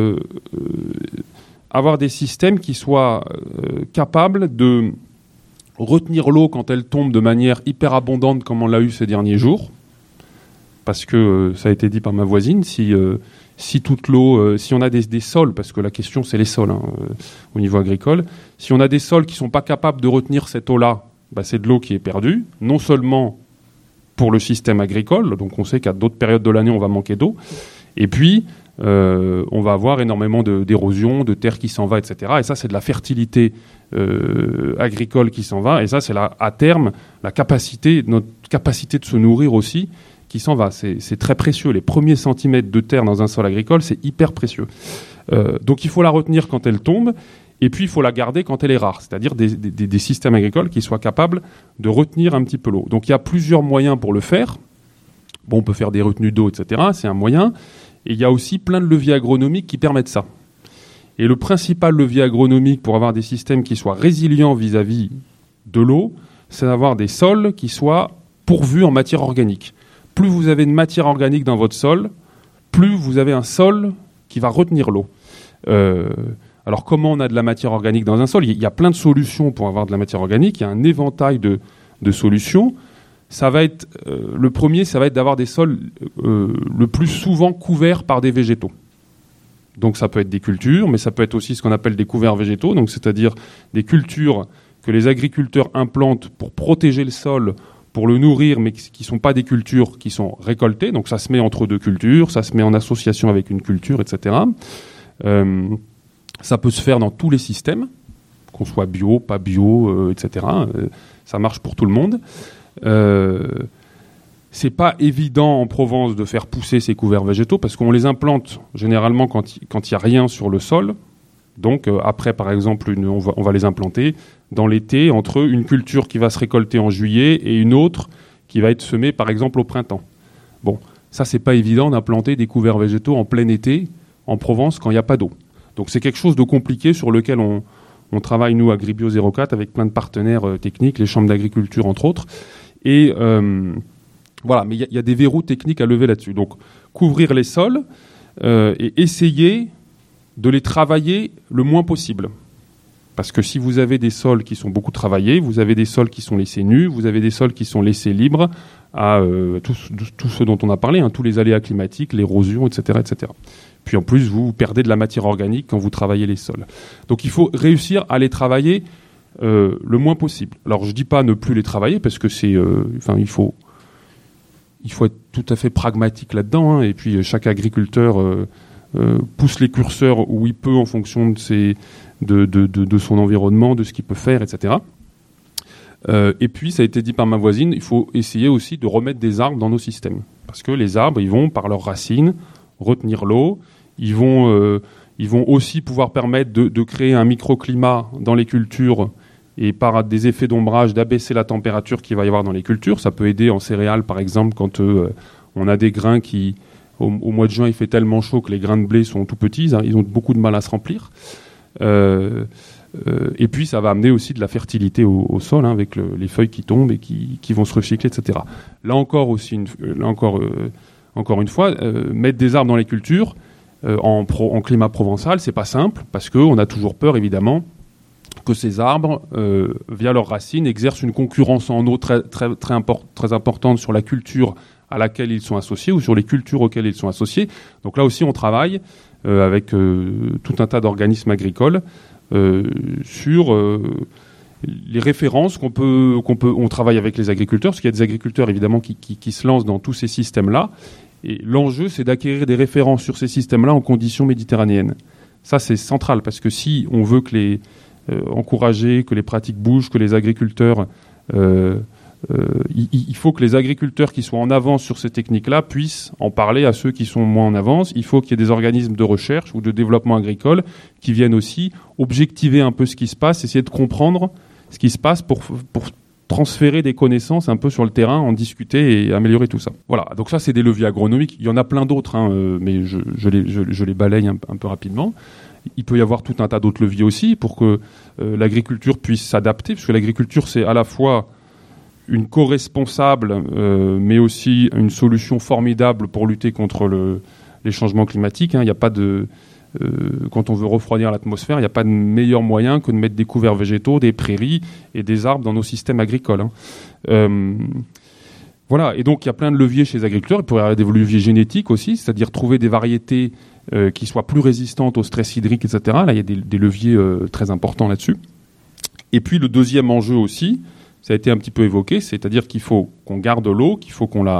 avoir des systèmes qui soient capables de retenir l'eau quand elle tombe de manière hyper abondante comme on l'a eu ces derniers jours. Parce que ça a été dit par ma voisine, si toute l'eau, si on a des sols, parce que la question c'est les sols au niveau agricole, si on a des sols qui ne sont pas capables de retenir cette eau-là, c'est de l'eau qui est perdue, non seulement pour le système agricole, donc on sait qu'à d'autres périodes de l'année on va manquer d'eau, et puis on va avoir énormément d'érosion, de terre qui s'en va, etc. Et ça c'est de la fertilité agricole qui s'en va, et ça c'est à terme notre capacité de se nourrir aussi qui s'en va. C'est très précieux. Les premiers centimètres de terre dans un sol agricole, c'est hyper précieux. Donc il faut la retenir quand elle tombe, et puis il faut la garder quand elle est rare, c'est-à-dire des systèmes agricoles qui soient capables de retenir un petit peu l'eau. Donc il y a plusieurs moyens pour le faire. Bon, on peut faire des retenues d'eau, etc. C'est un moyen. Et il y a aussi plein de leviers agronomiques qui permettent ça. Et le principal levier agronomique pour avoir des systèmes qui soient résilients vis-à-vis de l'eau, c'est d'avoir des sols qui soient pourvus en matière organique. Plus vous avez de matière organique dans votre sol, plus vous avez un sol qui va retenir l'eau. Alors comment on a de la matière organique dans un sol ? Il y a plein de solutions pour avoir de la matière organique. Il y a un éventail de solutions. Ça va être le premier, ça va être d'avoir des sols le plus souvent couverts par des végétaux. Donc ça peut être des cultures, mais ça peut être aussi ce qu'on appelle des couverts végétaux, donc c'est-à-dire des cultures que les agriculteurs implantent pour protéger le sol, pour le nourrir, mais qui ne sont pas des cultures qui sont récoltées. Donc ça se met entre deux cultures, ça se met en association avec une culture, etc. Ça peut se faire dans tous les systèmes, qu'on soit bio, pas bio, etc. Ça marche pour tout le monde. C'est pas évident en Provence de faire pousser ces couverts végétaux parce qu'on les implante généralement quand il n'y a rien sur le sol. Donc après, par exemple, on va les implanter dans l'été entre une culture qui va se récolter en juillet et une autre qui va être semée, par exemple, au printemps. Bon, ça, c'est pas évident d'implanter des couverts végétaux en plein été, en Provence quand il n'y a pas d'eau. Donc c'est quelque chose de compliqué sur lequel on travaille, nous, Agribio 04, avec plein de partenaires techniques, les chambres d'agriculture, entre autres. Et voilà, mais il y a des verrous techniques à lever là-dessus. Donc couvrir les sols et essayer de les travailler le moins possible. Parce que si vous avez des sols qui sont beaucoup travaillés, vous avez des sols qui sont laissés nus, vous avez des sols qui sont laissés libres à tout ce dont on a parlé, tous les aléas climatiques, l'érosion, etc., etc. Puis en plus, vous perdez de la matière organique quand vous travaillez les sols. Donc il faut réussir à les travailler le moins possible. Alors je dis pas ne plus les travailler parce que c'est, il faut être tout à fait pragmatique là-dedans. Et puis chaque agriculteur pousse les curseurs où il peut en fonction de son environnement, de ce qu'il peut faire, etc. Et puis, ça a été dit par ma voisine, il faut essayer aussi de remettre des arbres dans nos systèmes. Parce que les arbres, ils vont, par leurs racines, retenir l'eau. Ils vont aussi pouvoir permettre de créer un microclimat dans les cultures et par des effets d'ombrage, d'abaisser la température qu'il va y avoir dans les cultures. Ça peut aider en céréales, par exemple, quand on a des grains qui... Au mois de juin, il fait tellement chaud que les grains de blé sont tout petits. Ils ont beaucoup de mal à se remplir. Et puis ça va amener aussi de la fertilité au sol avec les feuilles qui tombent et qui vont se recycler, etc. Là encore une fois, mettre des arbres dans les cultures en climat provençal, c'est pas simple parce qu'on a toujours peur évidemment que ces arbres, via leurs racines, exercent une concurrence en eau très importante sur la culture à laquelle ils sont associés ou sur les cultures auxquelles ils sont associés. Donc là aussi on travaille avec tout un tas d'organismes agricoles sur les références on travaille avec les agriculteurs, parce qu'il y a des agriculteurs évidemment qui se lancent dans tous ces systèmes-là, et l'enjeu c'est d'acquérir des références sur ces systèmes-là en conditions méditerranéennes. Ça c'est central, parce que si on veut encourager que les pratiques bougent, que les agriculteurs il faut que les agriculteurs qui sont en avance sur ces techniques-là puissent en parler à ceux qui sont moins en avance. Il faut qu'il y ait des organismes de recherche ou de développement agricole qui viennent aussi objectiver un peu ce qui se passe, essayer de comprendre ce qui se passe pour transférer des connaissances un peu sur le terrain, en discuter et améliorer tout ça. Voilà, donc ça c'est des leviers agronomiques. Il y en a plein d'autres, mais je les balaye un peu rapidement. Il peut y avoir tout un tas d'autres leviers aussi pour que l'agriculture puisse s'adapter, parce que l'agriculture c'est à la fois une co-responsable, mais aussi une solution formidable pour lutter contre les changements climatiques. Il n'y a pas quand on veut refroidir l'atmosphère, il n'y a pas de meilleur moyen que de mettre des couverts végétaux, des prairies et des arbres dans nos systèmes agricoles. Voilà, et donc il y a plein de leviers chez les agriculteurs. Il pourrait y avoir des leviers génétiques aussi, c'est-à-dire trouver des variétés qui soient plus résistantes au stress hydrique, etc. Là, il y a des leviers très importants là-dessus. Et puis le deuxième enjeu aussi, ça a été un petit peu évoqué, c'est-à-dire qu'il faut qu'on garde l'eau, qu'il faut qu'on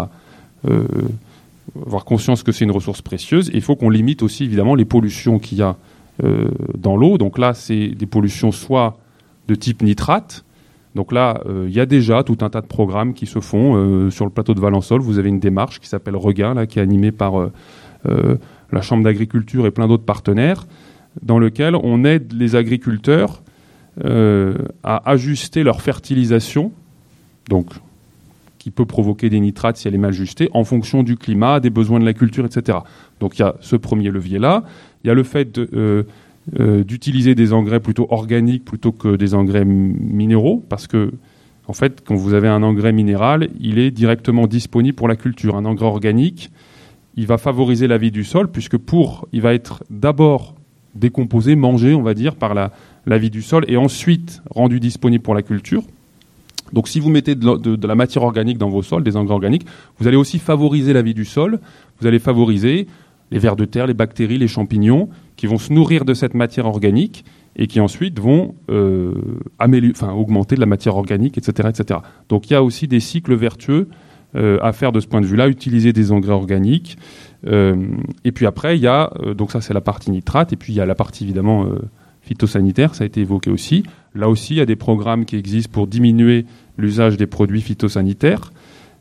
avoir conscience que c'est une ressource précieuse, et il faut qu'on limite aussi évidemment les pollutions qu'il y a dans l'eau. Donc là, c'est des pollutions soit de type nitrate. Donc là, il y a déjà tout un tas de programmes qui se font sur le plateau de Valençol. Vous avez une démarche qui s'appelle Regain, là, qui est animée par la Chambre d'agriculture et plein d'autres partenaires, dans lequel on aide les agriculteurs à ajuster leur fertilisation, donc qui peut provoquer des nitrates si elle est mal ajustée, en fonction du climat, des besoins de la culture, etc. Donc il y a ce premier levier-là. Il y a le fait d'utiliser des engrais plutôt organiques plutôt que des engrais minéraux, parce que en fait, quand vous avez un engrais minéral, il est directement disponible pour la culture. Un engrais organique, il va favoriser la vie du sol, puisque il va être d'abord décomposé, mangé, on va dire, par la vie du sol, et ensuite rendu disponible pour la culture. Donc si vous mettez de la matière organique dans vos sols, des engrais organiques, vous allez aussi favoriser la vie du sol, vous allez favoriser les vers de terre, les bactéries, les champignons, qui vont se nourrir de cette matière organique et qui ensuite vont augmenter de la matière organique, etc., etc. Donc il y a aussi des cycles vertueux à faire de ce point de vue-là, utiliser des engrais organiques. Et puis après, il y a, donc ça c'est la partie nitrate, et puis il y a la partie évidemment phytosanitaire, ça a été évoqué aussi. Là aussi, il y a des programmes qui existent pour diminuer l'usage des produits phytosanitaires.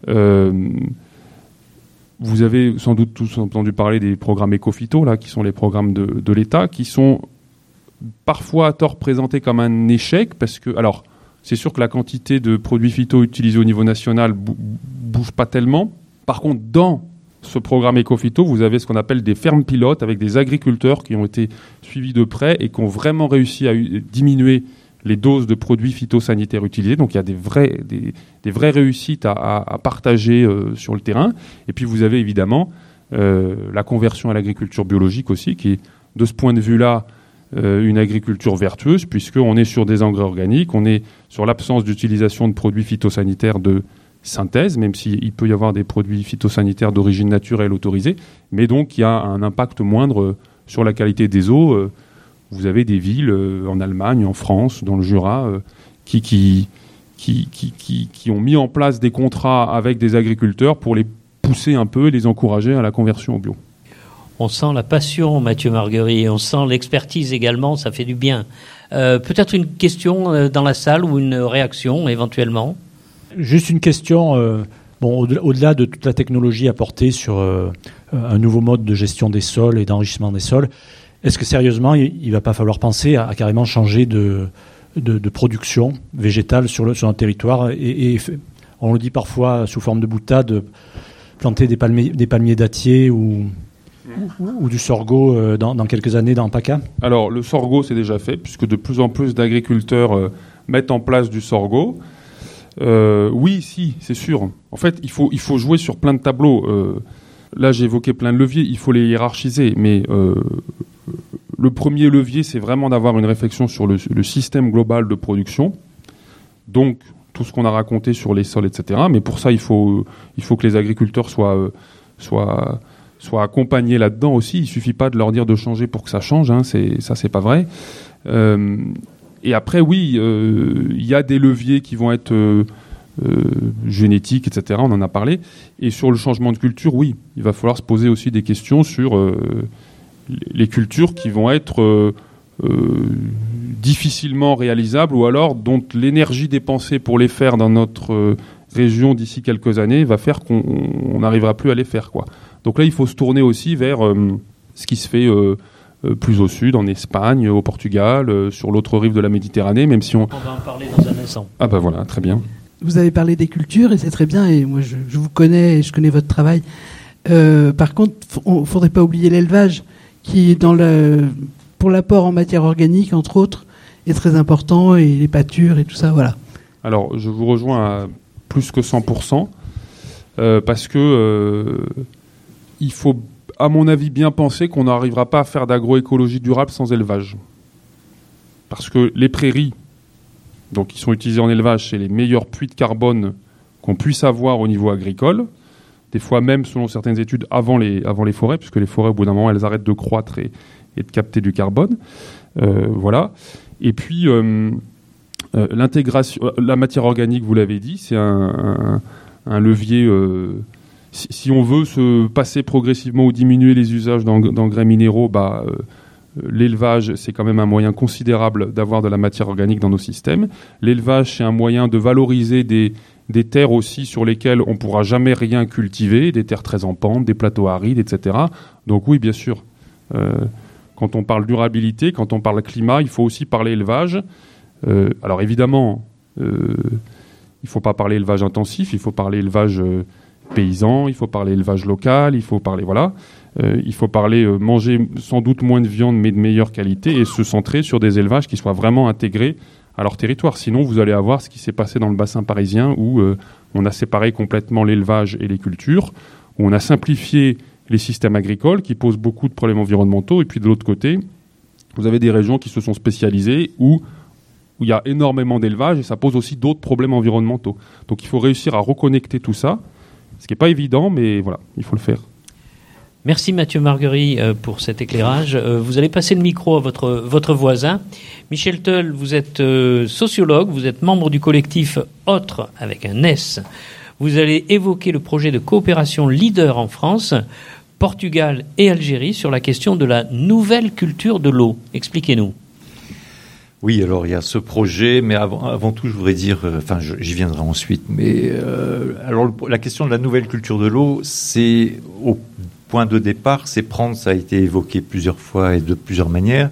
Vous avez sans doute tous entendu parler des programmes éco-phyto, là, qui sont les programmes de l'État, qui sont parfois à tort présentés comme un échec, parce que, alors, c'est sûr que la quantité de produits phyto utilisés au niveau national bouge pas tellement. Par contre, dans ce programme Ecophyto, vous avez ce qu'on appelle des fermes pilotes avec des agriculteurs qui ont été suivis de près et qui ont vraiment réussi à diminuer les doses de produits phytosanitaires utilisés. Donc il y a des vraies réussites à partager sur le terrain. Et puis vous avez évidemment la conversion à l'agriculture biologique aussi, qui est de ce point de vue-là une agriculture vertueuse, puisqu'on est sur des engrais organiques, on est sur l'absence d'utilisation de produits phytosanitaires de synthèse, même s'il peut y avoir des produits phytosanitaires d'origine naturelle autorisés, mais donc il y a un impact moindre sur la qualité des eaux. Vous avez des villes en Allemagne, en France, dans le Jura, qui ont mis en place des contrats avec des agriculteurs pour les pousser un peu et les encourager à la conversion au bio. On sent la passion, Mathieu Marguerie, on sent l'expertise également, ça fait du bien. Peut-être une question dans la salle ou une réaction éventuellement ? Juste une question, au-delà de toute la technologie apportée sur un nouveau mode de gestion des sols et d'enrichissement des sols, est-ce que sérieusement, il ne va pas falloir penser à carrément changer de production végétale sur notre territoire et on le dit parfois sous forme de boutade, planter des palmiers dattiers ou du sorgho dans quelques années dans PACA ? Alors, le sorgho, c'est déjà fait, puisque de plus en plus d'agriculteurs mettent en place du sorgho. Oui, si, c'est sûr. En fait, il faut jouer sur plein de tableaux. Là, j'ai évoqué plein de leviers, il faut les hiérarchiser, mais le premier levier, c'est vraiment d'avoir une réflexion sur le système global de production. Donc, tout ce qu'on a raconté sur les sols, etc. Mais pour ça, il faut que les agriculteurs soient accompagnés là-dedans aussi. Il ne suffit pas de leur dire de changer pour que ça change. Hein. C'est pas vrai. Et après, oui, il y a des leviers qui vont être génétiques, etc. On en a parlé. Et sur le changement de culture, oui, il va falloir se poser aussi des questions sur les cultures qui vont être difficilement réalisables ou alors dont l'énergie dépensée pour les faire dans notre région d'ici quelques années va faire qu'on n'arrivera plus à les faire, quoi. Donc là, il faut se tourner aussi vers ce qui se fait plus au sud, en Espagne, au Portugal, sur l'autre rive de la Méditerranée, même si on va en parler dans un instant. Ah ben voilà, très bien. Vous avez parlé des cultures et c'est très bien, et moi je vous connais et je connais votre travail. Par contre, il ne faudrait pas oublier l'élevage, qui pour l'apport en matière organique, entre autres, est très important, et les pâtures et tout ça, voilà. Alors, je vous rejoins à plus que 100%, parce que il faut, à mon avis, bien penser qu'on n'arrivera pas à faire d'agroécologie durable sans élevage. Parce que les prairies, donc, qui sont utilisées en élevage, c'est les meilleurs puits de carbone qu'on puisse avoir au niveau agricole. Des fois même, selon certaines études, avant les forêts, puisque les forêts, au bout d'un moment, elles arrêtent de croître et de capter du carbone. Voilà. Et puis, l'intégration, la matière organique, vous l'avez dit, c'est un levier... Si on veut se passer progressivement ou diminuer les usages d'engrais minéraux, l'élevage, c'est quand même un moyen considérable d'avoir de la matière organique dans nos systèmes. L'élevage, c'est un moyen de valoriser des terres aussi sur lesquelles on ne pourra jamais rien cultiver, des terres très en pente, des plateaux arides, etc. Donc oui, bien sûr, quand on parle durabilité, quand on parle climat, il faut aussi parler élevage. Alors évidemment, il ne faut pas parler élevage intensif, il faut parler élevage paysan, il faut parler élevage local, il faut parler, voilà. Il faut parler manger sans doute moins de viande mais de meilleure qualité et se centrer sur des élevages qui soient vraiment intégrés à leur territoire. Sinon, vous allez avoir ce qui s'est passé dans le bassin parisien où on a séparé complètement l'élevage et les cultures, où on a simplifié les systèmes agricoles qui posent beaucoup de problèmes environnementaux. Et puis de l'autre côté, vous avez des régions qui se sont spécialisées où il y a énormément d'élevage et ça pose aussi d'autres problèmes environnementaux. Donc il faut réussir à reconnecter tout ça, ce qui n'est pas évident, mais voilà, il faut le faire. Merci Mathieu Marguerie pour cet éclairage. Vous allez passer le micro à votre voisin. Michel Teul, vous êtes sociologue, vous êtes membre du collectif Autre avec un S. Vous allez évoquer le projet de coopération leader en France, Portugal et Algérie sur la question de la nouvelle culture de l'eau. Expliquez-nous. Oui, alors il y a ce projet, mais avant tout, je voudrais dire, j'y viendrai ensuite, mais alors la question de la nouvelle culture de l'eau, c'est au point de départ, ça a été évoqué plusieurs fois et de plusieurs manières,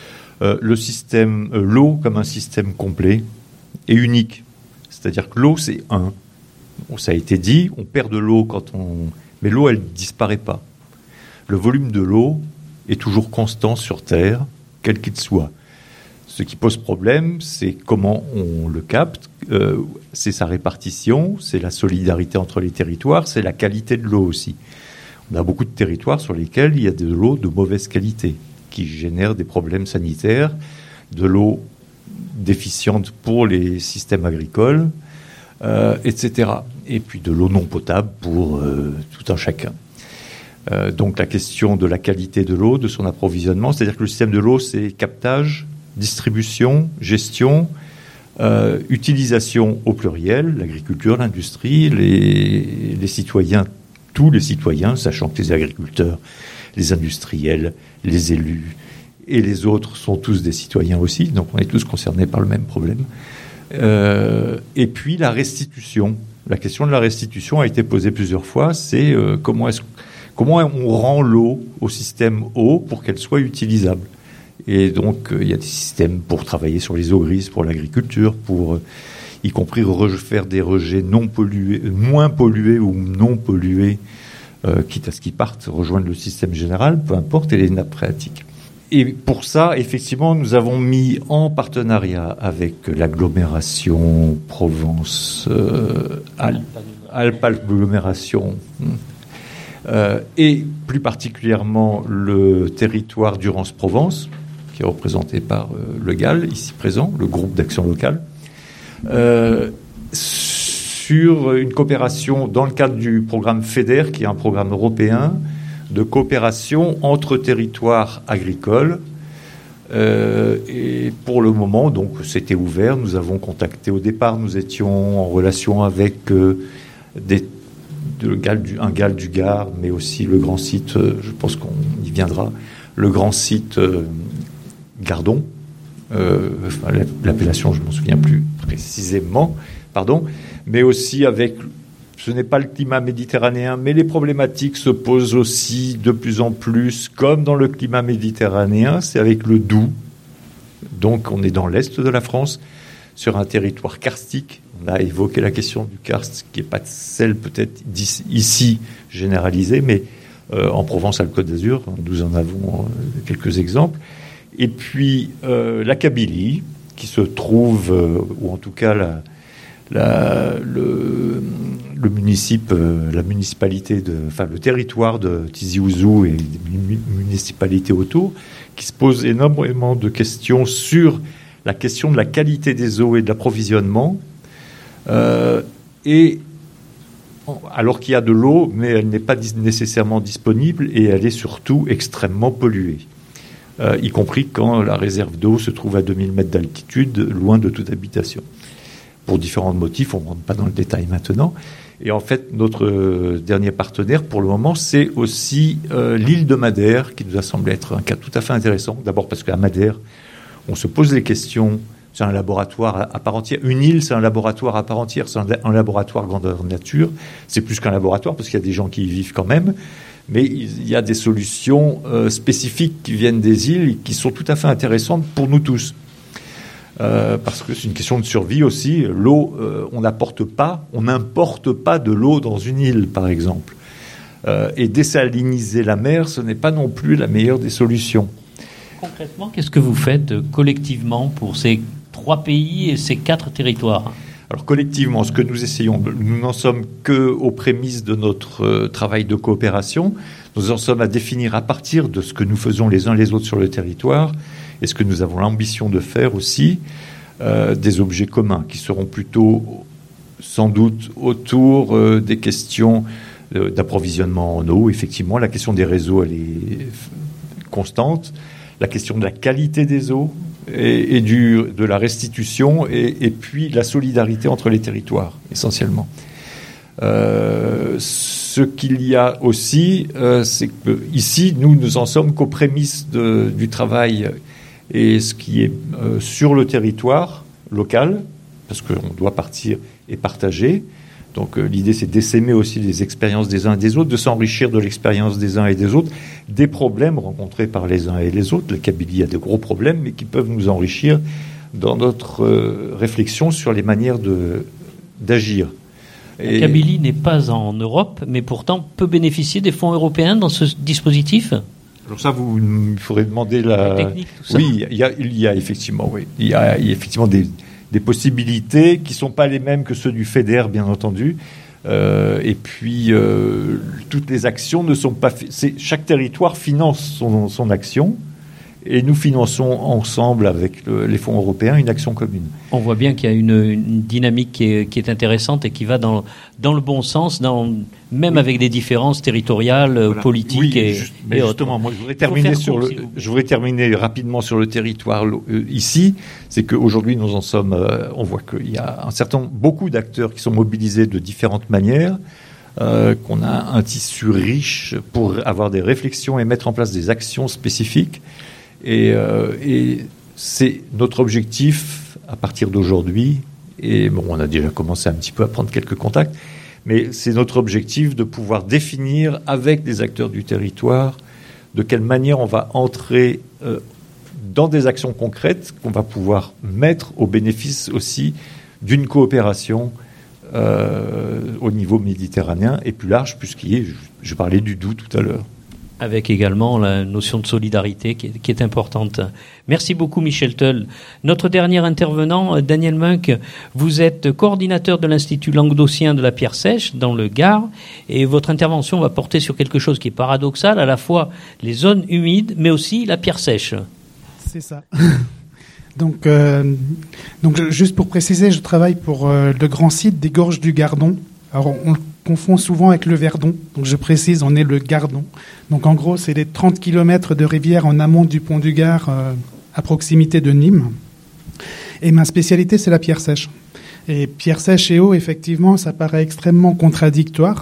le système, l'eau comme un système complet et unique. C'est-à-dire que l'eau, c'est un. Ça a été dit, on perd de l'eau quand on Mais l'eau, elle ne disparaît pas. Le volume de l'eau est toujours constant sur Terre, quel qu'il soit. Ce qui pose problème, c'est comment on le capte, c'est sa répartition, c'est la solidarité entre les territoires, c'est la qualité de l'eau aussi. On a beaucoup de territoires sur lesquels il y a de l'eau de mauvaise qualité, qui génère des problèmes sanitaires, de l'eau déficiente pour les systèmes agricoles, etc. Et puis de l'eau non potable pour tout un chacun. Donc la question de la qualité de l'eau, de son approvisionnement, c'est-à-dire que le système de l'eau, c'est captage, distribution, gestion, utilisation au pluriel, l'agriculture, l'industrie, les citoyens, tous les citoyens, sachant que les agriculteurs, les industriels, les élus et les autres sont tous des citoyens aussi, donc on est tous concernés par le même problème. Et puis la restitution. La question de la restitution a été posée plusieurs fois, c'est comment on rend l'eau au système eau pour qu'elle soit utilisable. Et donc, il y a des systèmes pour travailler sur les eaux grises, pour l'agriculture, pour y compris faire des rejets non pollués, moins pollués ou non pollués, quitte à ce qu'ils partent, rejoindre le système général, peu importe, et les nappes phréatiques. Et pour ça, effectivement, nous avons mis en partenariat avec l'agglomération Provence, Alpes-Agglomération, et plus particulièrement le territoire Durance-Provence, qui est représenté par le GAL, ici présent, le groupe d'action locale, sur une coopération dans le cadre du programme FEDER, qui est un programme européen de coopération entre territoires agricoles. Et pour le moment, donc, c'était ouvert. Nous avons contacté au départ, nous étions en relation avec un GAL du Gard, mais aussi le grand site, je pense qu'on y viendra, le grand site Gardon, l'appellation je ne m'en souviens plus précisément, mais aussi avec, ce n'est pas le climat méditerranéen, mais les problématiques se posent aussi de plus en plus, comme dans le climat méditerranéen, c'est avec le Doubs, donc on est dans l'est de la France, sur un territoire karstique. On a évoqué la question du karst, qui n'est pas celle peut-être ici généralisée, mais en Provence-Alpes-Côte d'Azur, nous en avons quelques exemples. Et puis la Kabylie, qui se trouve, ou en tout cas le territoire de Tizi Ouzou et les municipalités autour, qui se posent énormément de questions sur la question de la qualité des eaux et de l'approvisionnement, et alors qu'il y a de l'eau, mais elle n'est pas nécessairement disponible et elle est surtout extrêmement polluée, y compris quand la réserve d'eau se trouve à 2000 mètres d'altitude, loin de toute habitation. Pour différents motifs, on ne rentre pas dans le détail maintenant. Et en fait, notre dernier partenaire, pour le moment, c'est aussi l'île de Madère, qui nous a semblé être un cas tout à fait intéressant. D'abord parce qu'à Madère, on se pose les questions, c'est un laboratoire à part entière. Une île, c'est un laboratoire à part entière, c'est un laboratoire grandeur nature. C'est plus qu'un laboratoire, parce qu'il y a des gens qui y vivent quand même. Mais il y a des solutions spécifiques qui viennent des îles et qui sont tout à fait intéressantes pour nous tous. Parce que c'est une question de survie aussi. L'eau, on n'importe pas de l'eau dans une île, par exemple. Et désaliniser la mer, ce n'est pas non plus la meilleure des solutions. Concrètement, qu'est-ce que vous faites collectivement pour ces 3 pays et ces 4 territoires ? Alors collectivement, ce que nous essayons, nous n'en sommes qu'aux prémices de notre travail de coopération. Nous en sommes à définir à partir de ce que nous faisons les uns les autres sur le territoire et ce que nous avons l'ambition de faire aussi, des objets communs qui seront plutôt sans doute autour des questions d'approvisionnement en eau. Effectivement, la question des réseaux, elle est constante. La question de la qualité des eaux et de la restitution et puis la solidarité entre les territoires, essentiellement. Ce qu'il y a aussi, c'est que ici, nous en sommes qu'aux prémices du travail et ce qui est sur le territoire local, parce qu'on doit partir et partager. Donc l'idée, c'est d'essaimer aussi les expériences des uns et des autres, de s'enrichir de l'expérience des uns et des autres, des problèmes rencontrés par les uns et les autres. La Kabylie a de gros problèmes, mais qui peuvent nous enrichir dans notre réflexion sur les manières d'agir. La Kabylie n'est pas en Europe, mais pourtant peut bénéficier des fonds européens dans ce dispositif. Alors ça, il faudrait demander la technique, tout ça. Oui, il y a effectivement, il y a effectivement des possibilités qui sont pas les mêmes que ceux du FEDER, bien entendu. Et puis toutes les actions ne sont pas. Chaque territoire finance son action. Et nous finançons ensemble avec les fonds européens une action commune. On voit bien qu'il y a une dynamique qui est intéressante et qui va dans le bon sens, même avec des différences territoriales, politiques et justement, moi, je voudrais terminer rapidement sur le territoire ici. C'est qu'aujourd'hui, nous en sommes. On voit qu'il y a beaucoup d'acteurs qui sont mobilisés de différentes manières. Qu'on a un tissu riche pour avoir des réflexions et mettre en place des actions spécifiques. Et c'est notre objectif à partir d'aujourd'hui. Et bon, on a déjà commencé un petit peu à prendre quelques contacts, mais c'est notre objectif de pouvoir définir avec les acteurs du territoire de quelle manière on va entrer dans des actions concrètes qu'on va pouvoir mettre au bénéfice aussi d'une coopération au niveau méditerranéen et plus large, je parlais du Doubs tout à l'heure. Avec également la notion de solidarité qui est importante. Merci beaucoup Michel Teul. Notre dernier intervenant, Daniel Munk, vous êtes coordinateur de l'Institut languedocien de la Pierre Sèche dans le Gard, et votre intervention va porter sur quelque chose qui est paradoxal, à la fois les zones humides mais aussi la pierre sèche. C'est ça. Donc juste pour préciser, je travaille pour le grand site des Gorges du Gardon. Alors on confond souvent avec le Verdon, donc je précise, on est le Gardon. Donc en gros, c'est les 30 km de rivière en amont du pont du Gard, à proximité de Nîmes. Et ma spécialité, c'est la pierre sèche. Et pierre sèche et eau, effectivement, ça paraît extrêmement contradictoire.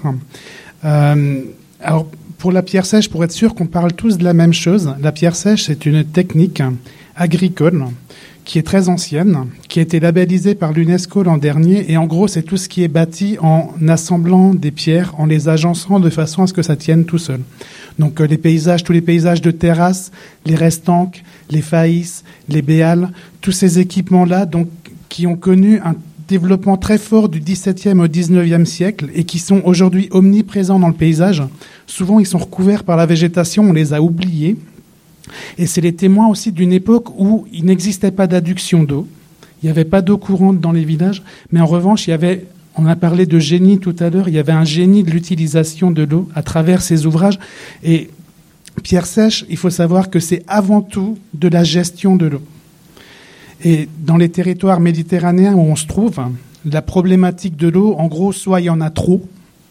Alors pour la pierre sèche, pour être sûr qu'on parle tous de la même chose, la pierre sèche, c'est une technique agricole qui est très ancienne, qui a été labellisée par l'UNESCO l'an dernier. Et en gros, c'est tout ce qui est bâti en assemblant des pierres, en les agençant de façon à ce que ça tienne tout seul. Donc tous les paysages de terrasses, les restanques, les faïs, les béales, tous ces équipements-là donc, qui ont connu un développement très fort du XVIIe au XIXe siècle et qui sont aujourd'hui omniprésents dans le paysage. Souvent, ils sont recouverts par la végétation, on les a oubliés. Et c'est les témoins aussi d'une époque où il n'existait pas d'adduction d'eau. Il n'y avait pas d'eau courante dans les villages. Mais en revanche, on a parlé de génie tout à l'heure, il y avait un génie de l'utilisation de l'eau à travers ces ouvrages. Et pierre sèche, il faut savoir que c'est avant tout de la gestion de l'eau. Et dans les territoires méditerranéens où on se trouve, la problématique de l'eau, en gros, soit il y en a trop,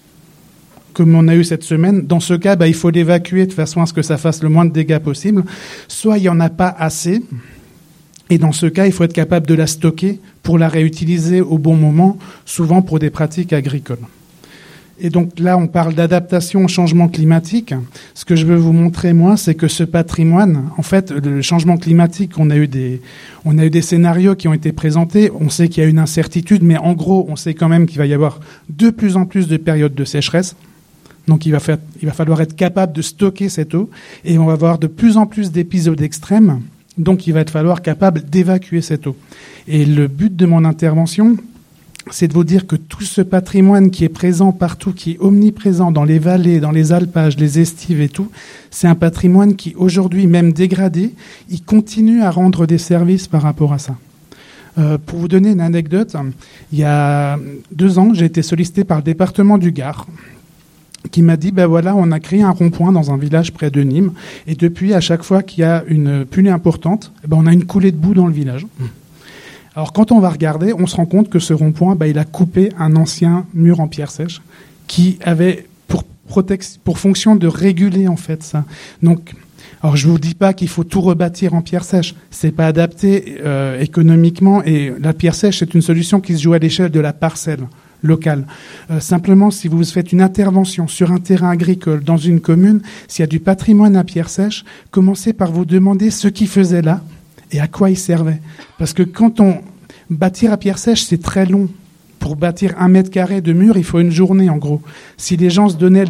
comme on a eu cette semaine. Dans ce cas, il faut l'évacuer de façon à ce que ça fasse le moins de dégâts possible. Soit il n'y en a pas assez. Et dans ce cas, il faut être capable de la stocker pour la réutiliser au bon moment, souvent pour des pratiques agricoles. Et donc là, on parle d'adaptation au changement climatique. Ce que je veux vous montrer, moi, c'est que ce patrimoine, en fait, le changement climatique, on a eu des scénarios qui ont été présentés. On sait qu'il y a une incertitude, mais en gros, on sait quand même qu'il va y avoir de plus en plus de périodes de sécheresse. Donc il va falloir être capable de stocker cette eau et on va avoir de plus en plus d'épisodes extrêmes. Donc il va falloir capable d'évacuer cette eau. Et le but de mon intervention, c'est de vous dire que tout ce patrimoine qui est présent partout, qui est omniprésent dans les vallées, dans les alpages, les estives et tout, c'est un patrimoine qui aujourd'hui, même dégradé, il continue à rendre des services par rapport à ça. Pour vous donner une anecdote, il y a 2 ans, j'ai été sollicité par le département du Gard, qui m'a dit, voilà, on a créé un rond-point dans un village près de Nîmes, et depuis, à chaque fois qu'il y a une pluie importante, on a une coulée de boue dans le village. Alors, quand on va regarder, on se rend compte que ce rond-point, il a coupé un ancien mur en pierre sèche, qui avait pour fonction de réguler, en fait, ça. Donc, alors, je vous dis pas qu'il faut tout rebâtir en pierre sèche. C'est pas adapté économiquement, et la pierre sèche, c'est une solution qui se joue à l'échelle de la parcelle locale. Simplement, si vous faites une intervention sur un terrain agricole dans une commune, s'il y a du patrimoine à pierre sèche, commencez par vous demander ce qu'il faisait là et à quoi il servait. Parce que bâtir à pierre sèche, c'est très long. Pour bâtir 1 mètre carré de mur, il faut une journée, en gros. Si les gens se donnaient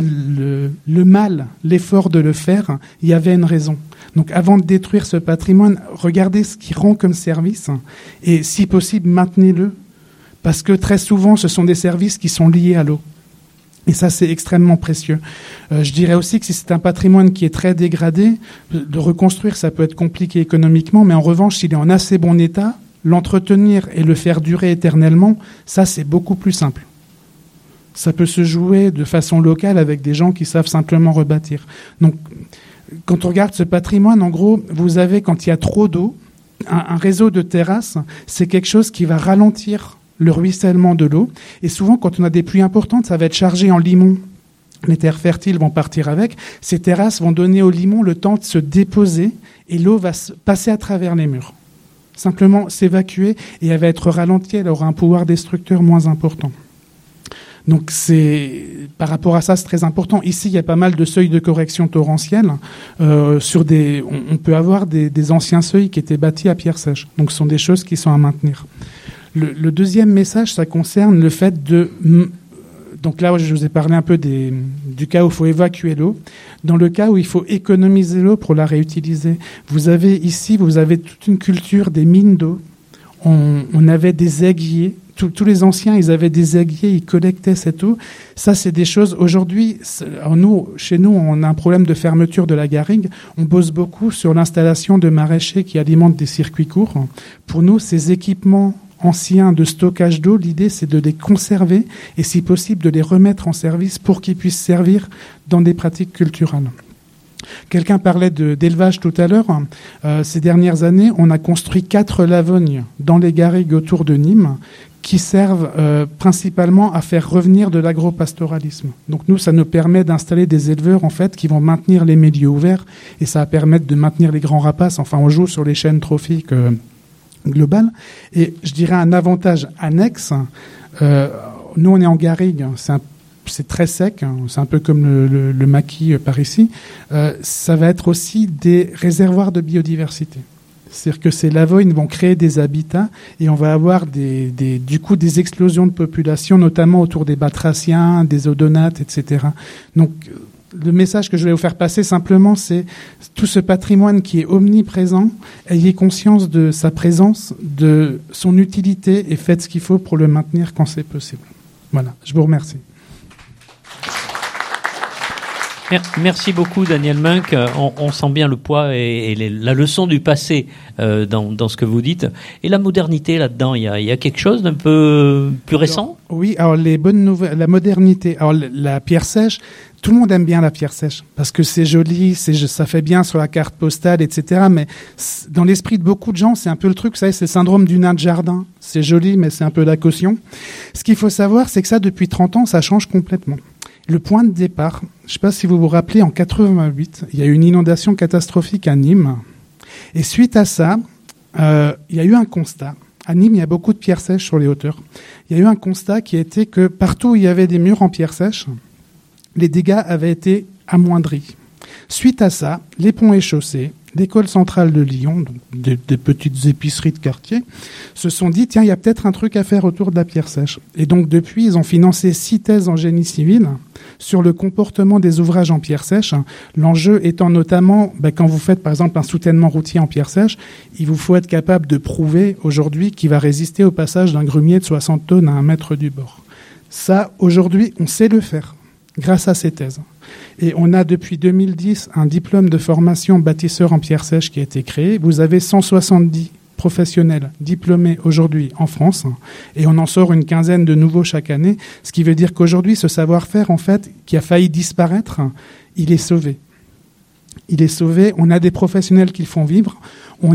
l'effort de le faire, il y avait une raison. Donc, avant de détruire ce patrimoine, regardez ce qu'il rend comme service et, si possible, maintenez-le. parce que très souvent, ce sont des services qui sont liés à l'eau. Et ça, c'est extrêmement précieux. Je dirais aussi que si c'est un patrimoine qui est très dégradé, de reconstruire, ça peut être compliqué économiquement, mais en revanche, s'il est en assez bon état, l'entretenir et le faire durer éternellement, ça, c'est beaucoup plus simple. Ça peut se jouer de façon locale avec des gens qui savent simplement rebâtir. Donc, quand on regarde ce patrimoine, en gros, vous avez, quand il y a trop d'eau, un réseau de terrasses, c'est quelque chose qui va ralentir le ruissellement de l'eau. Et souvent, quand on a des pluies importantes, ça va être chargé en limon. Les terres fertiles vont partir avec. Ces terrasses vont donner au limon le temps de se déposer et l'eau va passer à travers les murs. Simplement s'évacuer et elle va être ralentie, elle aura un pouvoir destructeur moins important. Donc par rapport à ça, c'est très important. Ici, il y a pas mal de seuils de correction torrentielle. On peut avoir des anciens seuils qui étaient bâtis à pierre sèche. Donc ce sont des choses qui sont à maintenir. Le deuxième message, ça concerne le fait de... Donc là, je vous ai parlé un peu du cas où il faut évacuer l'eau. Dans le cas où il faut économiser l'eau pour la réutiliser, vous avez toute une culture des mines d'eau. On avait des aiguiers. Tous les anciens, ils avaient des aiguiers, ils collectaient cette eau. Ça, c'est des choses... Aujourd'hui, chez nous, on a un problème de fermeture de la garrigue. On bosse beaucoup sur l'installation de maraîchers qui alimentent des circuits courts. Pour nous, ces équipements anciens de stockage d'eau, l'idée, c'est de les conserver et, si possible, de les remettre en service pour qu'ils puissent servir dans des pratiques culturelles. Quelqu'un parlait d'élevage tout à l'heure. Ces dernières années, on a construit 4 lavognes dans les garrigues autour de Nîmes qui servent principalement à faire revenir de l'agropastoralisme. Donc nous, ça nous permet d'installer des éleveurs en fait qui vont maintenir les milieux ouverts et ça va permettre de maintenir les grands rapaces. Enfin, on joue sur les chaînes trophiques globales. Et je dirais un avantage annexe. Nous, on est en garrigue. C'est très sec, c'est un peu comme le maquis par ici. Ça va être aussi des réservoirs de biodiversité. C'est-à-dire que ces lavognes vont créer des habitats et on va avoir du coup des explosions de population, notamment autour des batraciens, des odonates, etc. Donc, le message que je vais vous faire passer simplement, c'est tout ce patrimoine qui est omniprésent, ayez conscience de sa présence, de son utilité et faites ce qu'il faut pour le maintenir quand c'est possible. Voilà, je vous remercie. Merci beaucoup, Daniel Munk. On sent bien le poids et la leçon du passé dans ce que vous dites. Et la modernité là-dedans, il y a quelque chose d'un peu plus récent ? Oui, alors les bonnes nouvelles, la modernité. Alors la pierre sèche, tout le monde aime bien la pierre sèche parce que c'est joli, ça fait bien sur la carte postale, etc. Mais dans l'esprit de beaucoup de gens, c'est un peu le truc, vous savez, c'est le syndrome du nain de jardin. C'est joli, mais c'est un peu la caution. Ce qu'il faut savoir, c'est que ça, depuis 30 ans, ça change complètement. Le point de départ, je ne sais pas si vous vous rappelez, en 88, il y a eu une inondation catastrophique à Nîmes. Et suite à ça, il y a eu un constat. À Nîmes, il y a beaucoup de pierres sèches sur les hauteurs. Il y a eu un constat qui a été que partout où il y avait des murs en pierre sèche, les dégâts avaient été amoindris. Suite à ça, les ponts et chaussées, l'école centrale de Lyon, donc des petites épiceries de quartier, se sont dit, tiens, il y a peut-être un truc à faire autour de la pierre sèche. Et donc, depuis, ils ont financé 6 thèses en génie civil sur le comportement des ouvrages en pierre sèche. L'enjeu étant notamment, quand vous faites, par exemple, un soutènement routier en pierre sèche, il vous faut être capable de prouver, aujourd'hui, qu'il va résister au passage d'un grumier de 60 tonnes à 1 mètre du bord. Ça, aujourd'hui, on sait le faire, grâce à ces thèses. Et on a depuis 2010 un diplôme de formation bâtisseur en pierre sèche qui a été créé. Vous avez 170 professionnels diplômés aujourd'hui en France et on en sort une quinzaine de nouveaux chaque année, ce qui veut dire qu'aujourd'hui, ce savoir-faire, en fait, qui a failli disparaître, il est sauvé. Il est sauvé. On a des professionnels qui le font vivre. On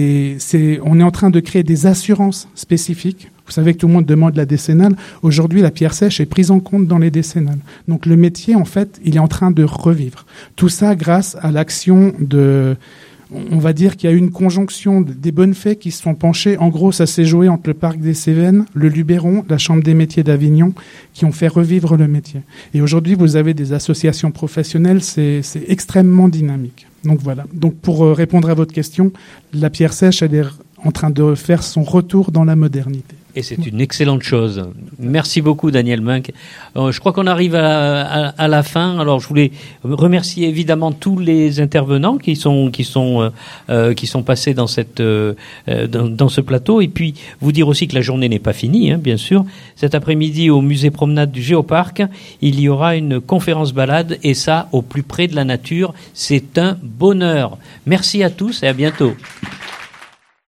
est en train de créer des assurances spécifiques. Vous savez que tout le monde demande la décennale. Aujourd'hui, la pierre sèche est prise en compte dans les décennales. Donc le métier, en fait, il est en train de revivre. Tout ça grâce à l'action on va dire qu'il y a eu une conjonction des bonnes fées qui se sont penchées. En gros, ça s'est joué entre le Parc des Cévennes, le Luberon, la Chambre des métiers d'Avignon, qui ont fait revivre le métier. Et aujourd'hui, vous avez des associations professionnelles, c'est extrêmement dynamique. Donc voilà. Donc pour répondre à votre question, la pierre sèche, elle est en train de faire son retour dans la modernité. Et c'est une excellente chose. Merci beaucoup, Daniel Munk. Je crois qu'on arrive à la fin. Alors, je voulais remercier évidemment tous les intervenants qui sont passés dans dans ce plateau. Et puis, vous dire aussi que la journée n'est pas finie, hein, bien sûr. Cet après-midi, au musée Promenade du Géoparc, il y aura une conférence balade, et ça, au plus près de la nature. C'est un bonheur. Merci à tous et à bientôt.